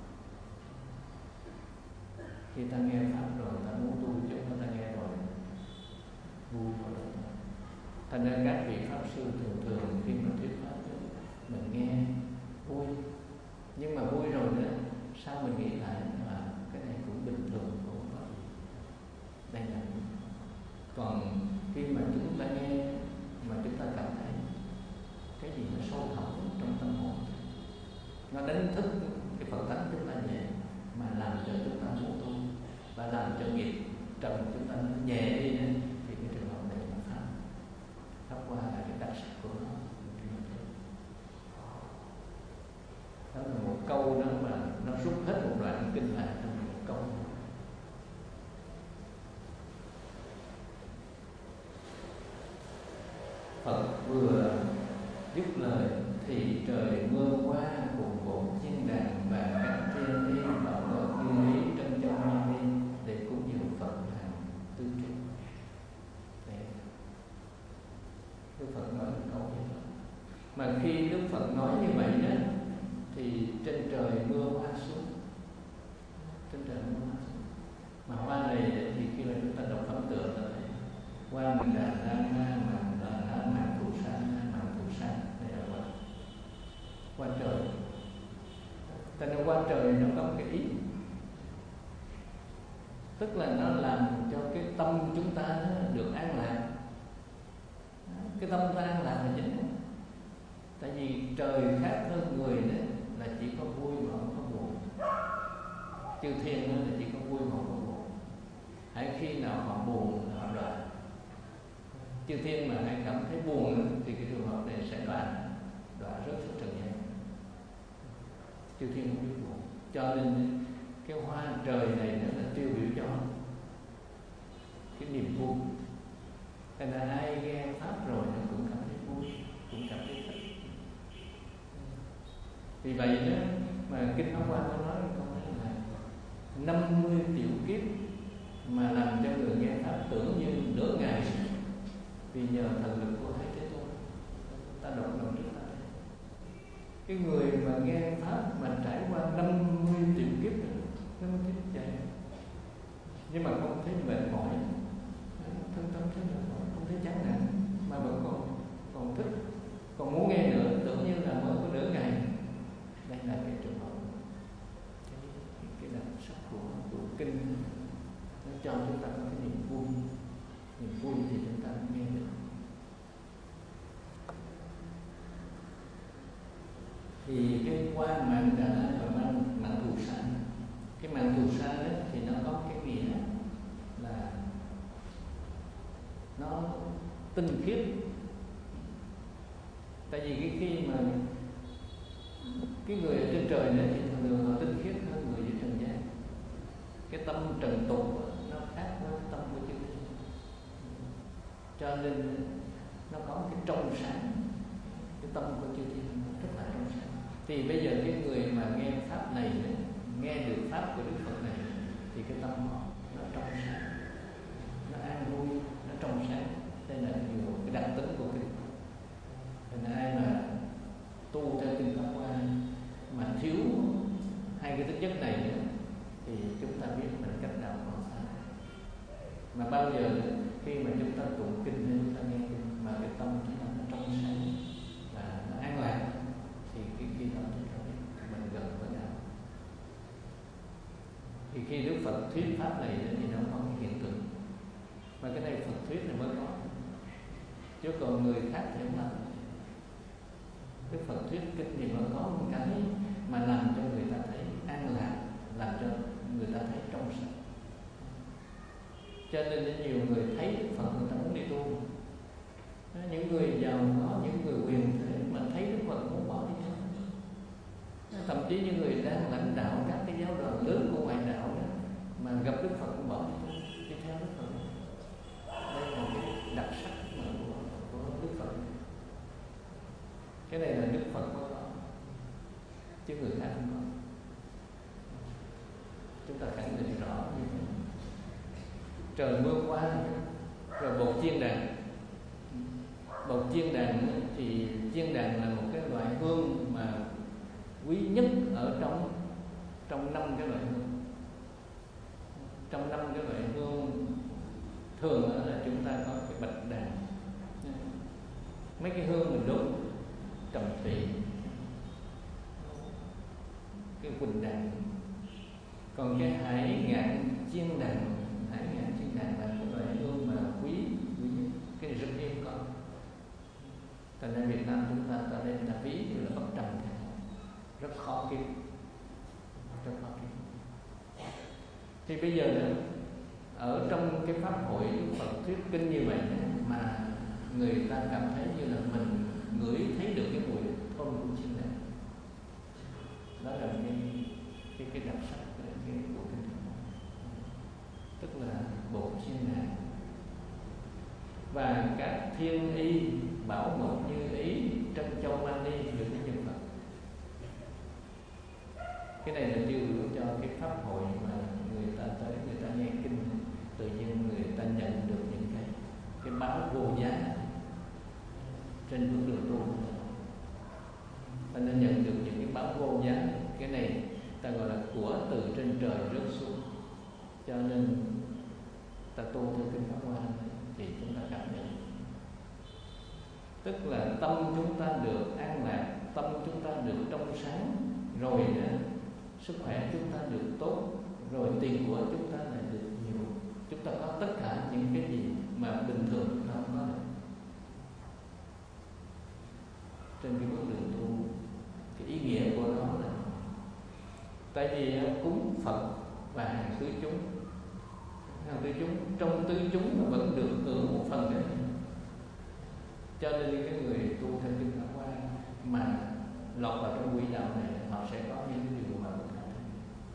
Khi ta nghe pháp rồi ta muốn tu, chứ không ta nghe rồi vui vào đó. Thành ra các vị pháp sư thường thường khi mà thuyết pháp mình nghe vui, nhưng mà vui rồi nữa sao mình nghĩ lại là cái này cũng bình thường, cũng có gì. Đây là còn khi mà chúng ta nghe mà chúng ta cảm thấy cái gì nó sâu thẳm trong tâm hồn, nó đánh thức cái phần tánh chúng ta nhẹ, mà làm cho chúng ta muốn tu và làm cho nghiệp trần chúng ta nhẹ đi nên thì cái trường hợp này là pháp. Pháp qua là cái đặc sắc của nó. Đó là một câu đó mà nó rút hết một đoạn kinh lại trong một câu. Phật vừa dứt lời thì trời mưa qua cùng bộ chiên đàn và các thiên đi bảo đỡ thiên lý trân châu mang đi để cúng dường Phật hàng tư trúc. Đức Phật nói một câu như vậy. Mà khi Đức Phật nói như vậy đó thì trên trời mưa hoa xuống, trên trời mưa hoa xuống. Mà hoa này thì khi mà chúng ta đọc phẩm tượng là hoa mình đà la na mà đà la mạng thủ sa na mạng thủ sa, đây là hoa hoa trời. Tại nên hoa trời nó có một cái ý, tức là nó làm cho cái tâm chúng ta được an lạc. Cái tâm ta an lạc là chính. Tại vì trời khác hơn người đấy là chỉ có vui mà không có buồn. Chư thiên là chỉ có vui mà không có buồn. Hãy khi nào họ buồn họ đọa. Chư thiên mà hãy cảm thấy buồn thì cái trường hợp này sẽ đọa, đọa rớt xuống trần gian. Chư thiên không biết buồn, cho nên cái hoa trời này nó là tiêu biểu cho cái niềm vui. Thành ra ai nghe pháp rồi nó cũng cảm thấy vui, cũng cảm thấy thích. Vì vậy đó mà kinh Pháp Hoa có nói câu nói là năm mươi tiểu kiếp mà làm cho người nghe pháp tưởng như nửa ngày, vì nhờ thần lực của Thầy Thế Tôn ta đọc lòng rất là đấy. Cái người mà nghe pháp mà trải qua năm mươi tiểu kiếp rồi, năm mươi kiếp vậy nhưng mà không thấy mệt mỏi, thân tâm thấy mệt mỏi, không thấy chán nản, mà vẫn còn còn thích, còn muốn nghe nữa, tưởng như là mới có nửa ngày. Đây là cái trường hợp cái, cái đặc sắc của, của kinh, nó cho chúng ta có cái niềm vui. Niềm vui thì chúng ta nghe được. Thì cái qua mạng đã và mạng, mạng thù sanh, cái mạng thù sanh đấy thì nó có cái nghĩa là nó tinh khiết. Tại vì cái khi mà cái người ở trên trời này thì thường thường họ tinh khiết hơn người dưới trần gian. Cái tâm trần tục nó khác với cái tâm của chư thiên, cho nên nó có cái trong sáng. Cái tâm của chư thiên rất là trong sáng. Thì bây giờ cái người mà nghe pháp này, nghe được pháp của Đức Phật này, thì cái tâm họ nó trong sáng, nó an vui, nó trong sáng. Đây là nhiều cái đặc tính của kinh. Nên ai mà tu theo kinh Pháp Hoa mà thiếu hai cái tính chất này nữa, thì chúng ta biết mình cách nào còn xa. Mà bao giờ khi mà chúng ta tụng kinh hay chúng ta nghe kinh mà cái tâm chúng ta nó trong sáng và nó an lạc, thì cái khi đó chúng ta biết mình gần với đạo. Thì khi Đức Phật thuyết pháp này thì nó có cái hiện tượng, mà cái này Phật thuyết này mới có, chứ còn người khác thì không làm. Đức Phật thuyết kinh thì mới có một cái mà làm cho người ta thấy an lạc, làm cho người ta thấy trong sáng. Cho nên nhiều người thấy Đức Phật người ta muốn đi tu. Những người giàu có, những người quyền thế mà thấy Đức Phật muốn bỏ đi theo. Thậm chí những người đang lãnh đạo các cái giáo đoàn lớn của ngoại đạo đó, mà gặp Đức Phật cũng bỏ đi tu, đi theo Đức Phật. Đây là cái đặc sắc của, của Đức Phật. Cái này là Đức Phật có, chứ người khác không có. Chúng ta khẳng định rõ như thế. Trời mưa qua rồi bột chiên đàn. Bột chiên đàn thì chiên đàn là một cái loại hương mà quý nhất ở trong trong năm cái loại hương. Trong năm cái loại hương thường là chúng ta có cái bạch đàn. Mấy cái hương mình đốt trầm thủy, cái quỳnh đàn. Còn cái hải ngạn chiên đàn, hải ngạn chiên đàn là cái loại hương mà quý quý nhất, cái này rất hiếm có. Thành ra Việt Nam chúng ta ta nên ta ví như là bất trầm, rất khó kiếm, rất khó kiếm. Thì bây giờ nữa, ở trong cái pháp hội Phật thuyết kinh như vậy mà người ta cảm thấy như là mình ngửi thấy được cái mùi thơm của chiên đàn. Đó là cái cái cái đặc sắc của cái của kinh, tức là bột chiên đàn. Và các thiên y bảo mật như ý Trân Châu Mani được cái nhân Phật. Cái này là tiêu biểu cho cái pháp hội mà người ta tới, người ta nghe kinh, tự nhiên người ta nhận được những cái cái báo vô giá trên bước đường tu. Ta nên nhận được những cái báo vô giá. Cái này ta gọi là của từ trên trời rớt xuống. Cho nên ta tu theo kinh Pháp Hoa thì chúng ta cảm nhận, tức là tâm chúng ta được an lạc, tâm chúng ta được trong sáng, rồi sức khỏe chúng ta được tốt, rồi tiền của chúng ta lại được nhiều. Chúng ta có tất cả những cái gì mà bình thường chúng ta không có được. Trên cái bước đường tu, cái ý nghĩa của nó là tại vì cúng Phật và hàng tứ chúng, hàng tứ chúng trong tứ chúng mà vẫn được hưởng một phần đấy. Cho nên cái người tu theo kinh Pháp Hoa mà lọt vào trong quỹ đạo này, họ sẽ có những cái điều mà bất khả thi.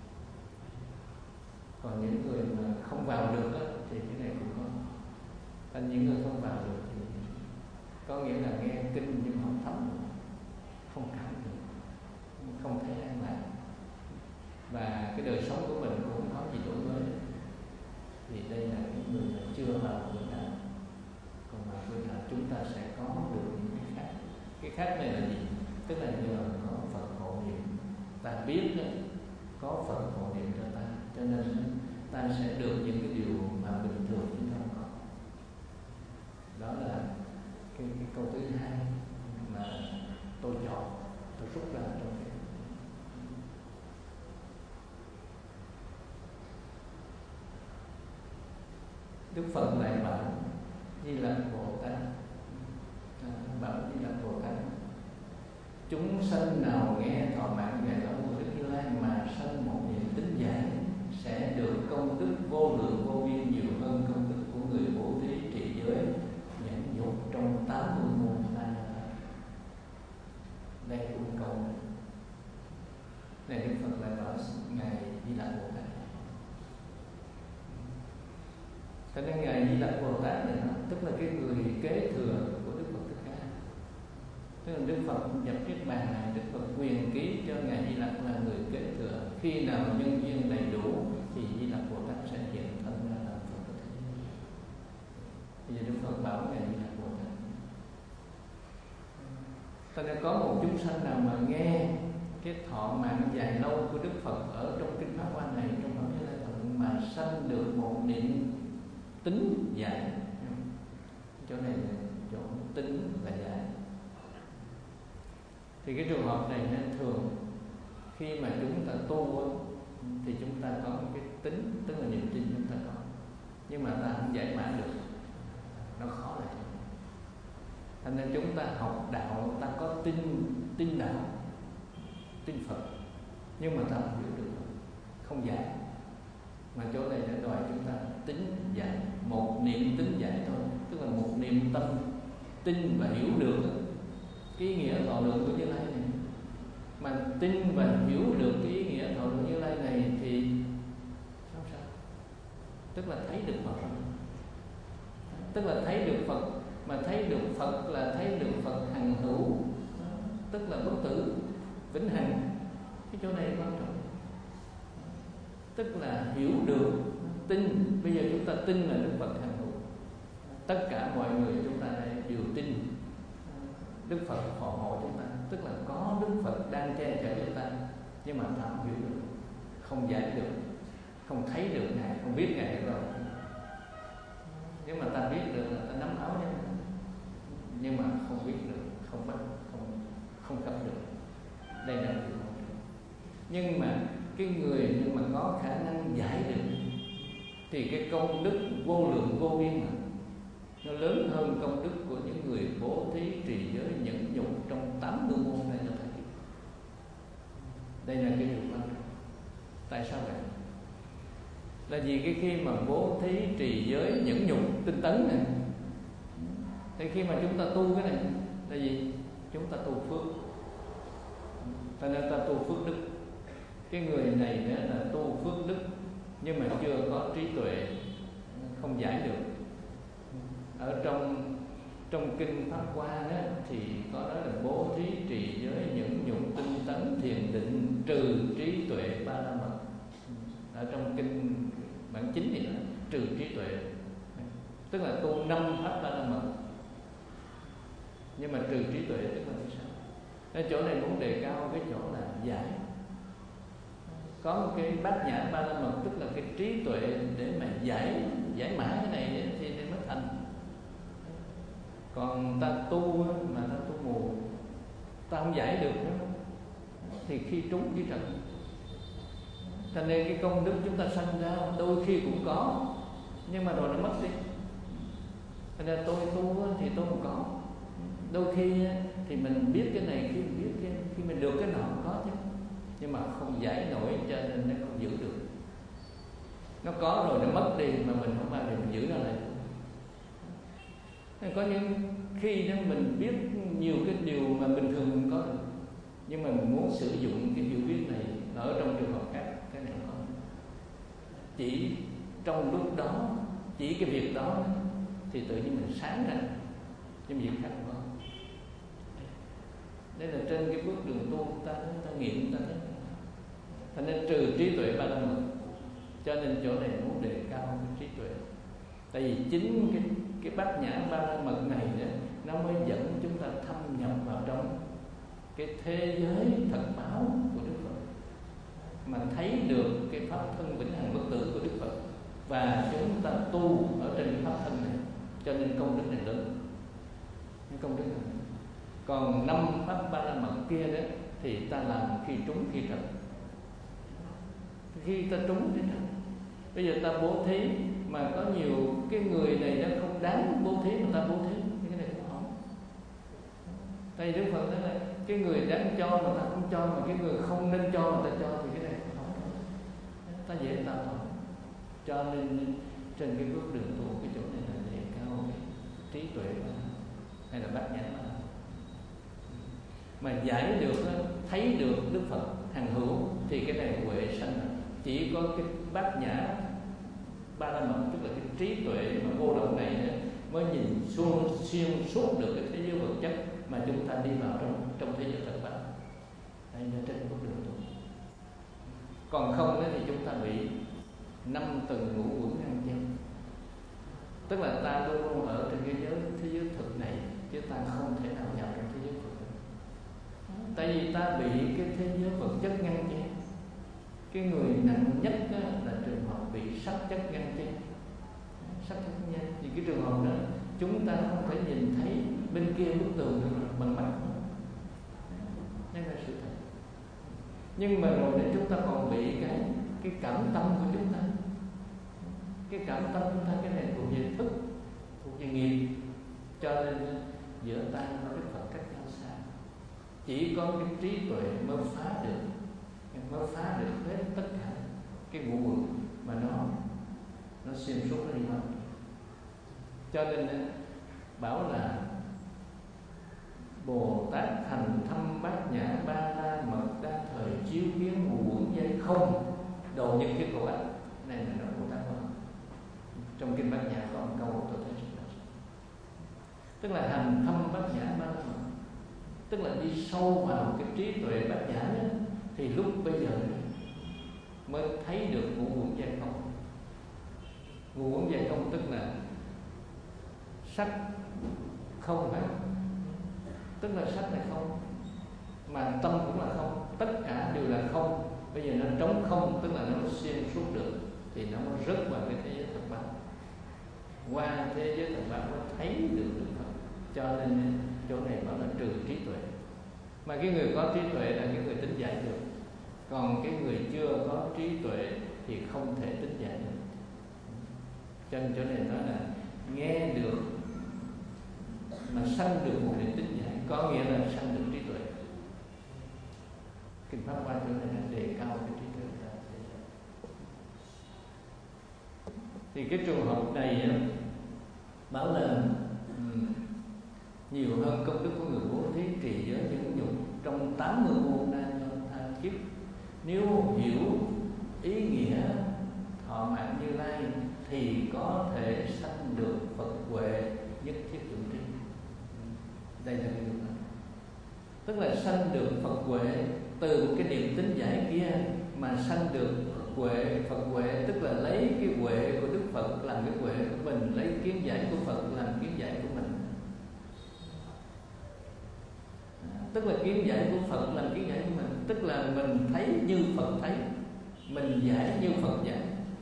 Còn những người mà không vào được đó, thì cái này cũng có. Còn những người không vào được thì có nghĩa là nghe kinh nhưng không thấm được, không cảm được, không thấy an lạc, và cái đời sống của mình cũng không có gì đổi mới. Thì đây là những người mà chưa vào quỹ đạo. Còn mà quỹ đạo chúng ta sẽ có được những cái khác. Cái khác này là gì? Tức là nhờ có Phật hộ niệm, ta biết đó, có Phật hộ niệm cho ta, cho nên ta sẽ được những cái điều mà bình thường chúng ta không có. Đó là cái, cái câu thứ hai mà tôi chọn, tôi rút ra trong cái Đức Phật lại bảo Di Lặc Bồ Tát, à, bảo Di Lặc Bồ Tát: chúng sanh nào nghe thọ mạng ngày lão của Đức Như Lai mà sanh một niệm tính giải sẽ được công đức vô lượng vô biên nhiều hơn công đức của người bố thí trì giới nhẫn nhục trong tám mươi môn ta. Đây cũng câu này. Này Đức Phật lại bảo ngài Di Lặc Bồ Tát. Cho nên ngài Di Lặc Bồ Tát này đó, tức là cái người kế thừa của Đức Phật Thích Ca. Tức là Đức Phật nhập Niết Bàn này, Đức Phật quyền ký cho ngài Di Lặc là người kế thừa. Khi nào nhân duyên đầy đủ thì Di Lặc Bồ Tát sẽ hiện thân ra làm Phật Thích Ca. Bây giờ Đức Phật bảo ngài Di Lặc Bồ Tát. Cho nên có một chúng sanh nào mà nghe cái thọ mạng dài lâu của Đức Phật ở trong kinh Pháp Hoa này, trong Pháp Như Lai Phật, mà sanh được một niệm tính giải. Chỗ này là chỗ tính và giải. Thì cái trường hợp này nên thường khi mà chúng ta tu thì chúng ta có một cái tính, tức là niềm tin chúng ta có, nhưng mà ta không giải mã được, nó khó là thế. Thành nên chúng ta học đạo, ta có tin tin đạo, tin Phật, nhưng mà ta không hiểu được, không giải. Mà chỗ này đã đòi chúng ta tính giải, một niệm tính giải thôi, tức là một niệm tâm tin và hiểu được cái ý nghĩa thọ lượng của Như Lai này. Mà tin và hiểu được cái ý nghĩa thọ lượng Như Lai này thì sao sao? Tức là thấy được Phật, tức là thấy được Phật. Mà thấy được Phật là thấy được Phật hằng hữu, tức là bất tử, vĩnh hằng. Cái chỗ này quan trọng. Tức là hiểu được, tin. Bây giờ chúng ta tin là Đức Phật hằng hữu. Tất cả mọi người chúng ta đây đều tin Đức Phật phò hộ chúng ta, tức là có Đức Phật đang che chở chúng ta, nhưng mà ta không hiểu được, không giải được, không thấy được Ngài, không biết Ngài được rồi. Nhưng mà ta biết được là ta nắm áo nhé, nhưng mà không biết được, không bắt, không không cấp được. Đây là điều quan trọng. Nhưng mà cái người nhưng mà có khả năng giải được thì cái công đức vô lượng vô biên mà nó lớn hơn công đức của những người bố thí trì giới nhẫn nhục trong tám mươi môn này cho thấy. Đây là cái điều quan trọng. Tại sao vậy? Là vì cái khi mà bố thí trì giới nhẫn nhục tinh tấn này, thì khi mà chúng ta tu cái này là gì? Chúng ta tu phước. Cho nên ta tu phước đức. Cái người này đó là tu phước đức nhưng mà chưa có trí tuệ, không giải được. Ở trong trong kinh Pháp Hoa đó thì có nói là bố thí trì giới nhẫn nhục tinh tấn thiền định trừ trí tuệ ba la mật. Ở trong kinh bản chính thì đó, trừ trí tuệ, tức là tu năm pháp ba la mật, nhưng mà trừ trí tuệ tức là như sao? Ở chỗ này muốn đề cao cái chỗ là giải. Có một cái bát nhã ba la mật, tức là cái trí tuệ để mà giải giải mã cái này thì mới thành. Còn ta tu mà ta tu mù, ta không giải được nữa, thì khi trúng cái trận Cho nên cái công đức chúng ta sanh ra đôi khi cũng có, nhưng mà rồi nó mất đi. Cho nên tôi tu thì tôi không có. Đôi khi thì mình biết cái này, khi mình biết cái, khi mình được cái nọ có chứ, nhưng mà không giải nổi, cho nên nó không giữ được. Nó có rồi nó mất đi mà mình không bao giờ mình giữ nó lại. Nên có những khi đó mình biết nhiều cái điều mà bình thường mình có được, nhưng mà mình muốn sử dụng cái hiểu biết này ở trong trường hợp khác, cái này không. Chỉ trong lúc đó, chỉ cái việc đó thì tự nhiên mình sáng ra, nhưng việc khác không có. Đây là trên cái bước đường tu ta ta nghiệm ta thấy. Thành nên trừ trí tuệ ba la mật, cho nên chỗ này muốn đề cao cái trí tuệ. Tại vì chính cái cái bát nhã ba la mật này đó, nó mới dẫn chúng ta thâm nhập vào trong cái thế giới thật báo của Đức Phật, mà thấy được cái pháp thân vĩnh hằng bất tử của Đức Phật, và chúng ta tu ở trên cái pháp thân này, cho nên công đức này lớn. Cái công đức này. Còn năm pháp ba la mật kia đó thì ta làm khi trúng khi trật. Khi ta trúng thì trật. Bây giờ ta bố thí mà có nhiều cái người này nó không đáng bố thí mà ta bố thí, thì cái này cũng không. Tại vì Đức Phật nói là cái người đáng cho mà ta không cho, mà cái người không nên cho mà ta cho, thì cái này cũng không. Ta dễ ta thôi. Cho nên trên cái bước đường tu, cái chỗ này là đề cao cái trí tuệ hay là bát nhã mà mà giải được, thấy được Đức Phật hằng hữu, thì cái này huệ sanh. Chỉ có cái bát nhã ba la mật, tức là cái trí tuệ mà vô động này mới nhìn xuyên xuyên suốt được cái thế giới vật chất, mà chúng ta đi vào trong trong thế giới thật pháp. Đây là trên bước đường tu. Còn không thì chúng ta bị năm tầng ngũ uẩn ngăn chen. Tức là ta luôn luôn ở trên cái giới thế giới thực này, chứ ta không thể nào vào trong thế giới thực. Tại vì ta bị cái thế giới vật chất ngăn chen. Cái người nặng nhất là trường hợp bị sắc chất ngăn chen. Sắc chất ngăn chen. Thì cái trường hợp đó chúng ta không thể nhìn thấy bên kia bức tường được bằng mắt. Đây là sự thật. Nhưng mà rồi để chúng ta còn bị cái cái cảm tâm của chúng ta. Cái cảm tâm chúng ta, cái này thuộc về thức, thuộc về nghiệp. Cho nên giữa ta và Đức Phật cách nhau xa. Chỉ có cái trí tuệ mới phá được, mới phá được hết tất cả cái ngũ uẩn mà nó nó xuyên suốt nó đi vào. Cho nên bảo là Bồ Tát thành thâm bát nhã ba la mật, đa thời chiếu kiến ngũ uẩn dây không, độ những cái khổ ách. Này là nói Bồ Tát không? Trong kinh bát nhã có một câu tôi thấy rất là, tức là hành thâm bát nhã ba la mật, tức là đi sâu vào cái trí tuệ bát nhã đó, thì lúc bây giờ mới thấy được ngũ uẩn dây không. Ngũ uẩn dây không tức là sắc không phải, tức là sắc là không, mà tâm cũng là không, tất cả đều là không. Bây giờ nó trống không, tức là nó xuyên suốt được, thì nó mới rớt vào cái thế giới thật báo. Qua thế giới thật báo mới thấy được Đức Phật. Cho nên chỗ này bảo là trừ trí tuệ. Mà cái người có trí tuệ là cái người tính giải được, còn cái người chưa có trí tuệ thì không thể tính giải được. Cho nên chỗ này nói là nghe được mà sanh được một niềm tính giải, có nghĩa là sanh được trí tuệ. Kinh Pháp Hoa chỗ này là đề cao cái trí tuệ ra. Thì cái trường hợp này bảo là nhiều hơn công đức của người bố thí trì giới nhẫn nhục trong tám mươi muôn na nhân tha kiếp. Nếu hiểu ý nghĩa thọ mạng Như Lai thì có thể sanh được Phật huệ nhất thiết dụng trí. Đây là cái điều đó. Tức là sanh được Phật huệ từ một cái niềm tính giải kia, mà sanh được Phật huệ. Phật huệ tức là lấy cái huệ của Đức Phật làm cái huệ của mình, lấy kiến giải của Phật làm kiến giải của mình. Tức là kiến giải của Phật làm kiến giải của mình, tức là mình thấy như Phật thấy, mình giải như Phật giải.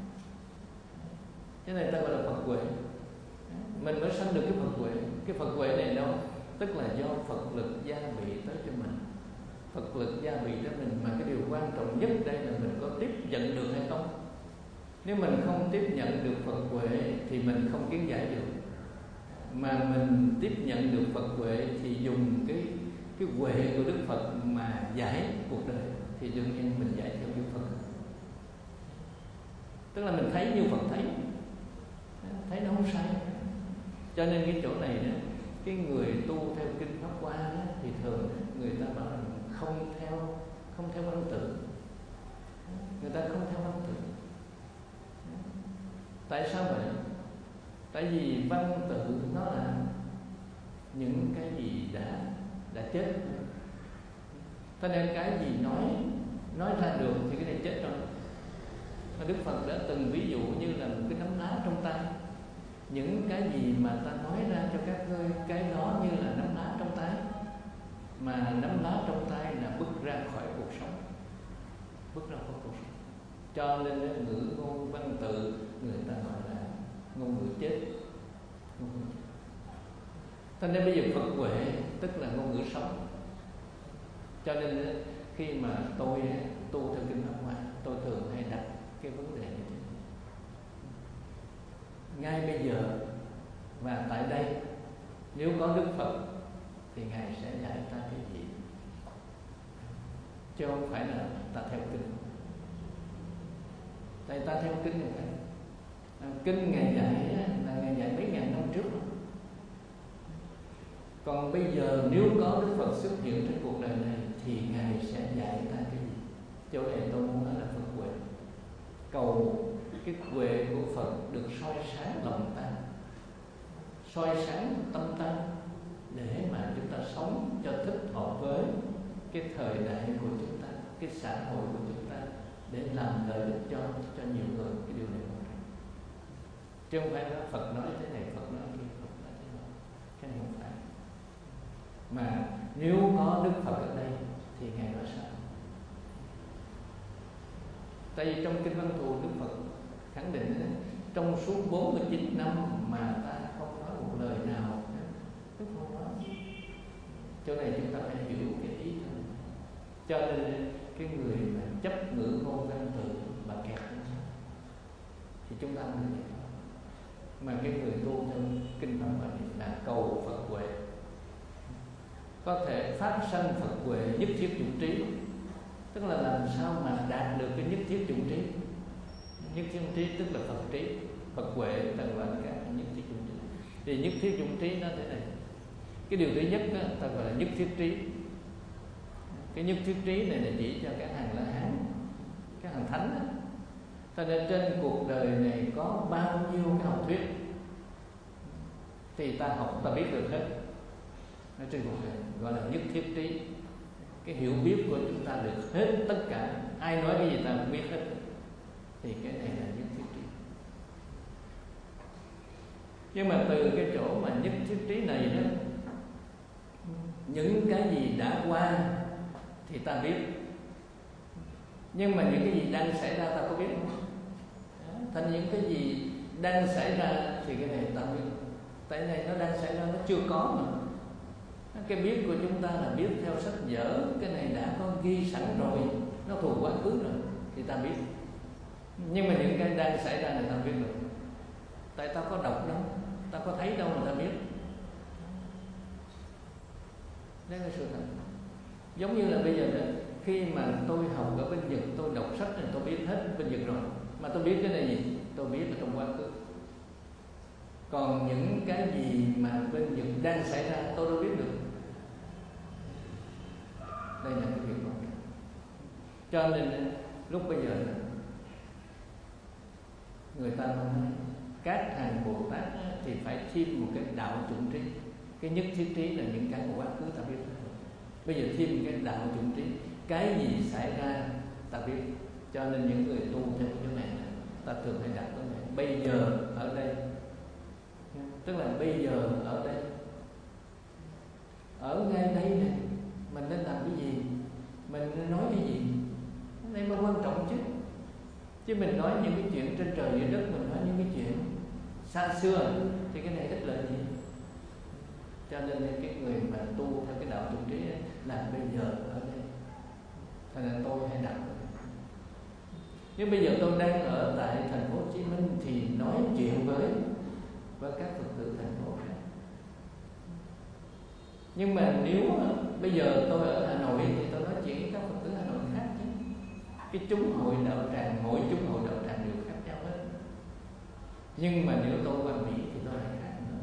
Cái này ta gọi là Phật huệ. Mình mới sanh được cái Phật huệ. Cái Phật huệ này đâu? Tức là do Phật lực gia bị tới cho mình. Phật lực gia bị cho mình, mà cái điều quan trọng nhất đây là mình có tiếp nhận được hay không. Nếu mình không tiếp nhận được Phật huệ thì mình không kiến giải được. Mà mình tiếp nhận được Phật huệ thì dùng cái cái huệ của Đức Phật mà giải cuộc đời, thì đương nhiên mình giải theo Đức Phật. Tức là mình thấy như Phật thấy, thấy nó không sai. Cho nên cái chỗ này đó, cái người tu theo kinh Pháp Hoa đó, thì thường người ta bảo là không theo không theo văn tự, người ta không theo văn tự. Tại sao vậy? Tại vì văn tự nó là những cái gì đã đã chết. Cho nên cái gì nói nói ra được thì cái này chết rồi. Đức Phật đã từng ví dụ như là một cái nắm lá trong tay. Những cái gì mà ta nói ra cho các ngươi, cái đó như là nắm lá trong tay. Mà nắm lá trong tay là bước ra khỏi cuộc sống, bước ra khỏi cuộc sống. Cho nên ngữ ngôn văn tự người ta gọi là ngôn ngữ chết, ngôn ngữ chết. Cho nên bây giờ Phật huệ tức là ngôn ngữ sống. Cho nên khi mà tôi tu theo kinh Pháp Hoa, tôi thường hay đặt cái vấn đề như thế. Ngay bây giờ và tại đây, nếu có Đức Phật thì Ngài sẽ dạy ta cái gì, chứ không phải là ta theo kinh. Tại ta theo kinh như vậy, kinh Ngài dạy là Ngài dạy mấy ngàn năm trước. Còn bây giờ nếu có Đức Phật xuất hiện trên cuộc đời này thì Ngài sẽ dạy ta cái gì? Chỗ này tôi muốn nói là Phật huệ. Cầu cái huệ của Phật được soi sáng lòng ta, soi sáng tâm ta, để mà chúng ta sống cho thích hợp với cái thời đại của chúng ta, cái xã hội của chúng ta, để làm lợi ích cho cho nhiều người. Cái điều này quan trọng, chứ không phải là Phật nói thế này, Phật nói kia, Phật nói thế nào. Cái này không phải. Mà nếu có Đức Phật ở đây thì Ngài nói sao? Tại vì trong kinh Văn Thù, Đức Phật khẳng định đó, trong suốt bốn mươi chín năm mà ta không nói một lời nào, Đức không nói. Chỗ này chúng ta phải hiểu cái ý thôi. Cho nên cái người mà chấp ngữ ngôn văn tự mà kẹt thì chúng ta không được. Mà cái người tu theo kinh Pháp Hoa là cầu Phật huệ, có thể phát sanh Phật huệ nhất thiết chủng trí. Tức là làm sao mà đạt được cái nhất thiết chủng trí. Nhất thiết chủng trí tức là Phật trí, Phật huệ tầng loại cả nhất thiết chủng trí. Thì nhất thiết chủng trí nó thế này. Cái điều thứ nhất đó, ta gọi là nhất thiết trí. Cái nhất thiết trí này là chỉ cho các hàng La Hán, các hàng thánh đó. Cho nên trên cuộc đời này có bao nhiêu cái học thuyết thì ta học ta biết được hết. Ở trên cuộc đời gọi là nhất thiết trí. Cái hiểu biết của chúng ta được hết tất cả, ai nói cái gì ta cũng biết hết. Thì cái này là nhất thiết trí. Nhưng mà từ cái chỗ mà nhất thiết trí này đó, những cái gì đã qua thì ta biết, nhưng mà những cái gì đang xảy ra ta có biết không? Thành những cái gì đang xảy ra thì cái này ta biết. Tại này nó đang xảy ra, nó chưa có mà. Cái biết của chúng ta là biết theo sách vở, cái này đã có ghi sẵn rồi, nó thuộc quá khứ rồi thì ta biết. Nhưng mà những cái đang xảy ra này ta biết được. Tại ta có đọc đâu, ta có thấy đâu mà ta biết. Đây là sự thật. Giống như là bây giờ đó, khi mà tôi học ở bên Nhật, tôi đọc sách này tôi biết hết bên Nhật rồi. Mà tôi biết cái này gì? Tôi biết ở trong quá khứ. Còn những cái gì mà bên Nhật đang xảy ra tôi đâu biết được. Đây là cái việc quan trọng. Cho nên lúc bây giờ người ta nói các hàng Bồ Tát thì phải thêm một cái đạo chủng trí. Cái nhất thiết trí là những cái mà quá khứ ta biết. Bây giờ thêm cái đạo chủng trí, cái gì xảy ra ta biết. Cho nên những người tu theo cái này ta thường hay đặt vấn đề bây giờ ở đây. Tức là bây giờ ở đây, ở ngay đây này, mình nên làm cái gì, mình nên nói cái gì, cái này mới quan trọng chứ. Chứ mình nói những cái chuyện trên trời dưới đất, mình nói những cái chuyện xa xưa thì cái này ích lợi gì. Cho nên cái người mà tu theo cái đạo chủng trí là bây giờ ở đây, Cho nên tôi hay đặt. Nhưng bây giờ tôi đang ở tại thành phố Hồ Chí Minh thì nói chuyện với với các Phật tử thành phố khác. Nhưng mà nếu bây giờ tôi ở Hà Nội thì tôi nói chuyện với các Phật tử Hà Nội khác chứ. Cái chúng hội đạo tràng, mỗi chúng hội đạo tràng đều khác nhau hết. Nhưng mà nếu tôi qua Mỹ thì tôi lại khác nữa.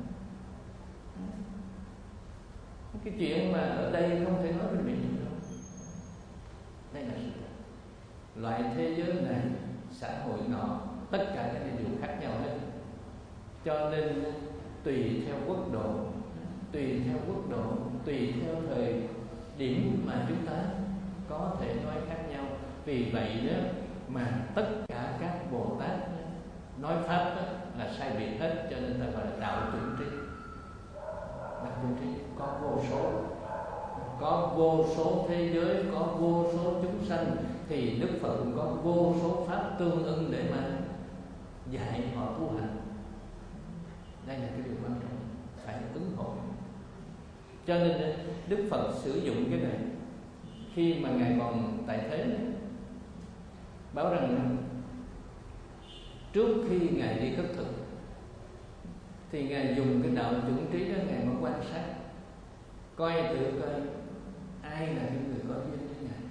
Cái chuyện mà ở đây không thể nói với Mỹ được đâu. Đây là sự thật. Loại thế giới này, xã hội nọ, tất cả các đều khác nhau hết. Cho nên tùy theo quốc độ, tùy theo quốc độ, tùy theo thời điểm mà chúng ta có thể nói khác nhau. Vì vậy đó mà tất cả các Bồ Tát nói pháp đó là sai biệt hết, cho nên ta gọi là đạo chủng trí. Đạo chủng trí có vô số, có vô số thế giới, có vô số chúng sanh, thì Đức Phật cũng có vô số pháp tương ưng để mà dạy họ tu hành. Đây là cái điều quan trọng, phải ứng hộ. Cho nên Đức Phật sử dụng cái này khi mà Ngài còn tại thế này, báo rằng trước khi Ngài đi cất thực thì Ngài dùng cái đạo chủng trí đó, Ngài mới quan sát, coi thử coi ai là những người có duyên với Ngài,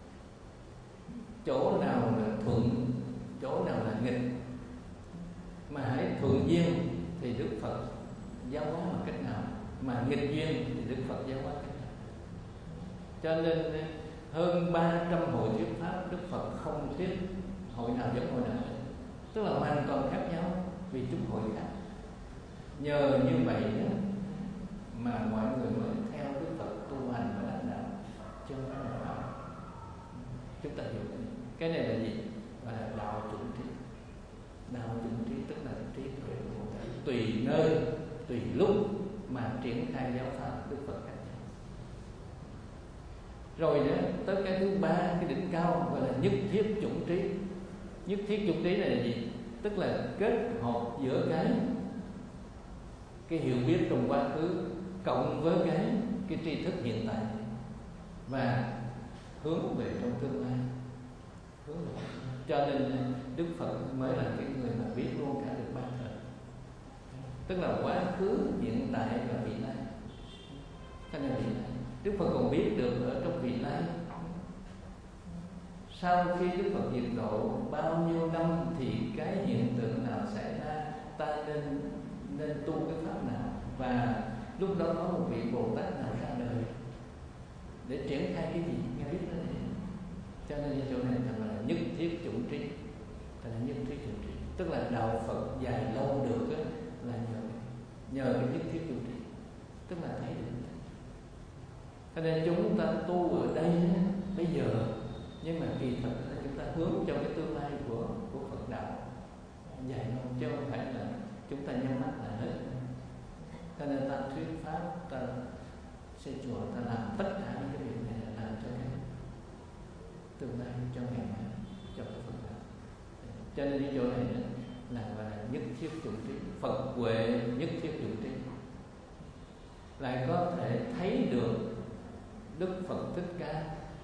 chỗ nào là thuận, chỗ nào là nghịch. Mà hãy thuận duyên thì Đức Phật giáo hóa bằng cách nào, mà nghịch duyên thì Đức Phật giáo hóa cách nào. Cho nên hơn ba trăm hội thuyết pháp, Đức Phật không thuyết hội nào giống hội nào, tức là hoàn toàn khác nhau vì chúng hội khác. Nhờ như vậy đó mà mọi người mới theo Đức Phật tu hành và lãnh đạo, chứ không phải là pháp. Chúng ta hiểu cái này là gì? Gọi là đạo chủng trí. Đạo chủng trí tức là trí tuệ của Bồ Tát, tùy nơi, tùy lúc mà triển khai giáo pháp Đức Phật khác nhau. Rồi đó, tới cái thứ ba, cái đỉnh cao gọi là nhất thiết chủng trí. Nhất thiết chủng trí này là gì? Tức là kết hợp giữa cái cái hiểu biết trong quá khứ cộng với cái cái tri thức hiện tại và hướng về trong tương lai. Hướng về. Cho nên Đức Phật mới là cái người mà biết luôn cả được ba thời, tức là quá khứ, hiện tại và vị lai. Cho nên vị lai, Đức Phật còn biết được ở trong vị lai. Sau khi Đức Phật diệt độ bao nhiêu năm thì cái hiện tượng nào xảy ra, ta nên nên tu cái pháp nào, và lúc đó có một vị Bồ Tát nào ra đời để triển khai cái gì, nghe biết đó này. Cho nên chỗ này là nhất thiết chủng trí, là nhất thiết chủng trí, tức là đạo Phật dài lâu được đó, là nhờ nhờ cái nhất thiết chủng trí, tức là thấy được. Cho nên chúng ta tu ở đây bây giờ, nhưng mà kỳ thực là chúng ta hướng cho cái tương lai của của Phật đạo dài lâu, chứ không phải là chúng ta nhắm mắt là hết. Cho nên ta thuyết pháp, ta xây chùa, ta làm tất cả những cái việc này là làm cho cái tương lai, cho ngày mai, cho cái Phật đạo. Cho nên cái chỗ này là gọi là nhất thiết chủng trí, Phật huệ nhất thiết chủng trí, lại có thể thấy được Đức Phật Thích Ca.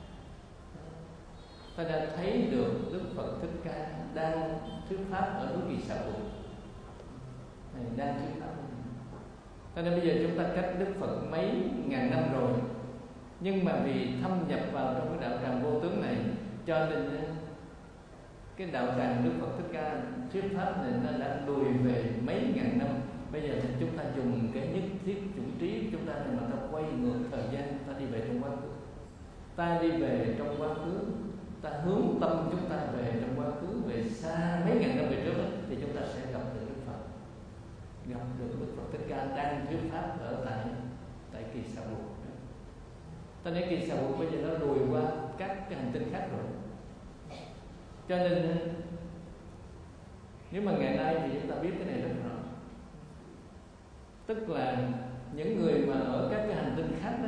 Ta đã thấy được Đức Phật Thích Ca đang thuyết pháp ở núi Kỳ Xà Bụt này, đang thuyết pháp. Cho nên bây giờ chúng ta cách Đức Phật mấy ngàn năm rồi, nhưng mà vì thâm nhập vào trong cái đạo tràng vô tướng này, cho nên cái đạo tràng Đức Phật Thích Ca thuyết pháp này nó đã lùi về mấy ngàn năm. Bây giờ chúng ta dùng cái nhất thiết chủng trí chúng ta này mà ta quay ngược thời gian, ta đi về trong quá khứ, ta đi về trong quá khứ, ta hướng tâm chúng ta về trong quá khứ, về xa mấy ngàn năm về trước đó, thì chúng ta sẽ gặp được Đức Phật, gặp được Đức Phật Thích Ca đang thuyết pháp ở tại tại Kỳ Xà Bụt. Ta nói Kỳ Xà Bụt bây giờ nó lùi qua các cái hành tinh khác rồi. Cho nên nếu mà ngày nay thì chúng ta biết cái này rất rõ, tức là những người mà ở các cái hành tinh khác đó,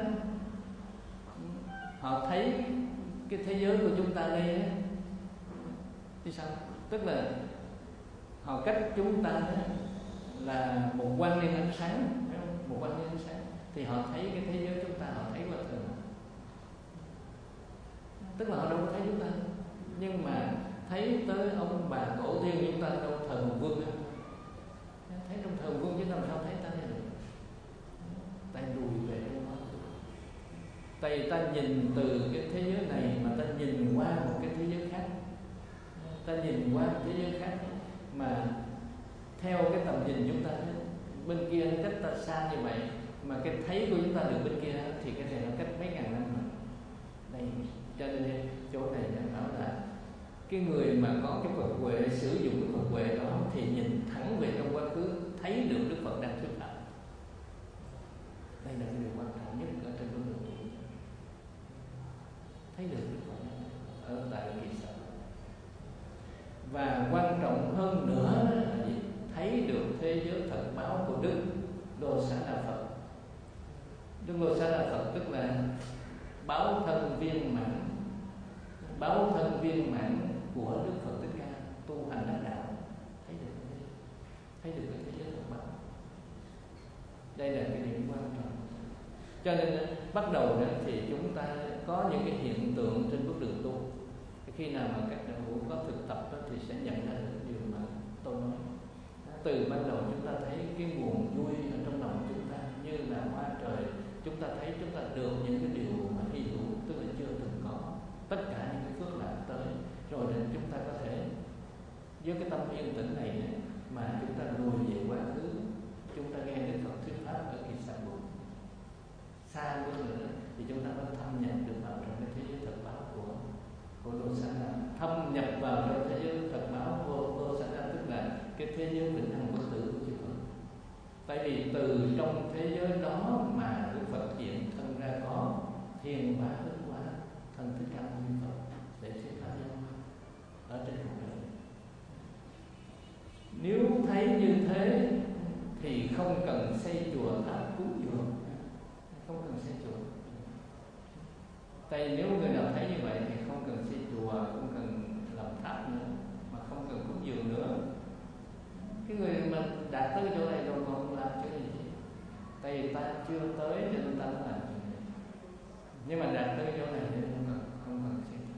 họ thấy cái thế giới của chúng ta đây đó, thì sao? Tức là họ cách chúng ta đó là một quang niên ánh sáng, một quang niên ánh sáng, thì họ thấy cái thế giới chúng ta, họ thấy qua thường. tức là họ đâu có thấy chúng ta, nhưng mà thấy tới ông bà tổ tiên chúng ta trong thờ hùng vương, thấy trong thờ hùng vương chứ làm sao thấy ta đây được. Ta lùi về trong đó, tại ta nhìn từ cái thế giới này mà ta nhìn qua một cái thế giới khác, ta nhìn qua một thế giới khác mà theo cái tầm nhìn chúng ta bên kia cách ta xa như vậy, mà cái thấy của chúng ta được bên kia thì cái này nó cách mấy ngàn năm rồi. Đây, cho nên chỗ này đã nói là cái người mà có cái Phật huệ, sử dụng cái Phật huệ đó thì nhìn thẳng về trong quá khứ, thấy được Đức Phật đang thuyết pháp. Đây là cái điều quan trọng nhất ở trên con đường tu, thấy được Đức Phật ở tại kỳ sở. Và quan trọng hơn nữa là gì? Thấy được thế giới thật báo của Đức Lô Xá Na Phật. Đức Lô Xá Na Phật tức là báo thân viên mãn, báo thân viên mãn của Đức Phật Thích Ca tu hành đắc đạo, thấy được thấy được cái thế giới thật báo. Đây là cái điểm quan trọng. Cho nên bắt đầu đó thì chúng ta có những cái hiện tượng trên bước đường tu. Khi nào mà các đạo hữu có thực tập đó thì sẽ nhận ra được điều mà tôi nói. Từ ban đầu chúng ta thấy cái nguồn vui ở trong lòng chúng ta như là hoa trời, chúng ta thấy chúng ta được những cái điều mà hy hữu, tức là chưa từng có, tất cả những cái phước lạc tới, rồi nên chúng ta có thể với cái tâm yên tĩnh này mà chúng ta lùi về quá khứ, chúng ta nghe Đức Phật thuyết pháp ở kỳ Sa Bụt. Xa hơn nữa thì chúng ta có thâm nhập được vào trong cái thế giới thật báo của của Lô Xá Na, thâm nhập vào trong thế giới thật báo của Lô Xá Na, tức là cái thế giới vĩnh hằng bất tử của chư Phật. Tại vì từ trong thế giới đó mà Đức Phật hiện thân ra có thiên bá ứng hóa thân Thích Ca Mâu Ni Phật để thuyết pháp nhân ở trên cuộc đời. Nếu thấy như thế thì không cần xây chùa tháp cúng dường, không cần xây chùa. Tại nếu người nào thấy như vậy thì không cần xây chùa, không cần làm tháp nữa, mà không cần cúng dường nữa. Cái người mà đạt tới chỗ này rồi còn không làm chỗ này gì? Tại vì ta chưa tới cho nên ta không làm chuyện này. Nhưng mà đạt tới chỗ này thì không cần không cần xây chùa,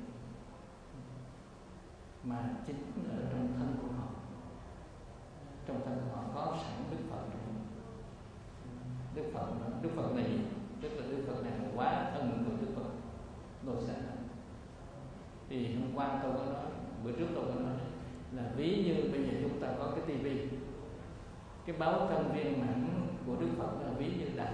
mà chính ở trong thân của họ, trong thân của họ có sẵn Đức Phật. Đức Phật Đức Phật này tức là Đức Phật này là quá thân của Đức Phật Lô Xá Na. Thì hôm qua tôi có nói, bữa trước tôi có nói là ví như bây giờ chúng ta có cái tivi, cái báo thân viên mãn của Đức Phật là ví như đài,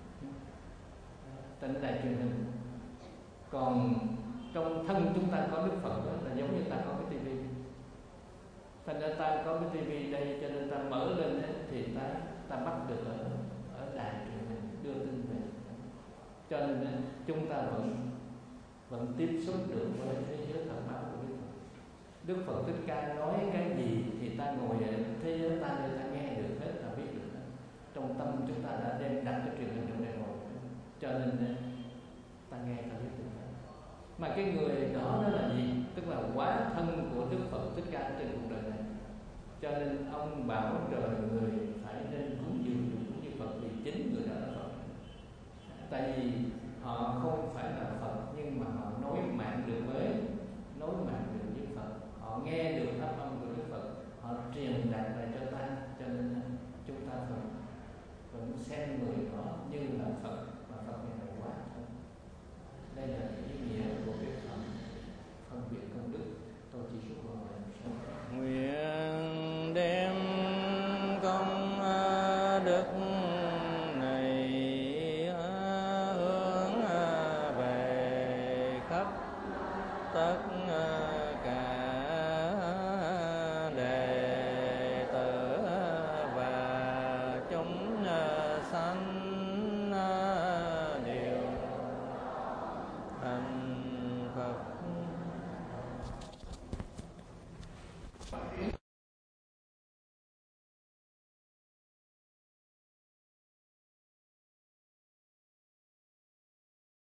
tên đài truyền hình. Còn trong thân chúng ta có Đức Phật đó là giống như ta có cái tivi. Thành ra ta có cái tivi đây cho nên ta mở lên đấy, thì ta ta bắt được ở ở đài truyền hình đưa tin về. Cho nên chúng ta vẫn vẫn tiếp xúc được với thế giới thật báo của Đức Phật. Đức Phật Thích Ca nói cái gì thì ta ngồi ở thế giới ta để ta nghe được hết, ta biết được hết. Trong tâm chúng ta đã đem đặt cái truyền hình trong đây rồi, cho nên ta nghe ta biết được hết. Mà cái người đó đó là gì? Tức là quá thân của Đức Phật Thích Ca trên cuộc đời này. Cho nên ông bảo trời người phải nên cúng dường cúng như Phật, vì chính người đó là Phật. Tại vì họ không phải là Phật nhưng mà họ nối mạng được với nối mạng được với Phật, họ nghe được pháp âm của Đức Phật, họ truyền đạt lại cho ta, cho nên chúng ta phải vẫn xem người đó như là Phật, mà Phật này là quá thân. Đây là ý nghĩa của cái phần phân biệt công đức. Tôi chỉ xuất vào này. Nguyện đem công đức này hướng về khắp tất cả đệ tử và chúng sanh đều thành Phật.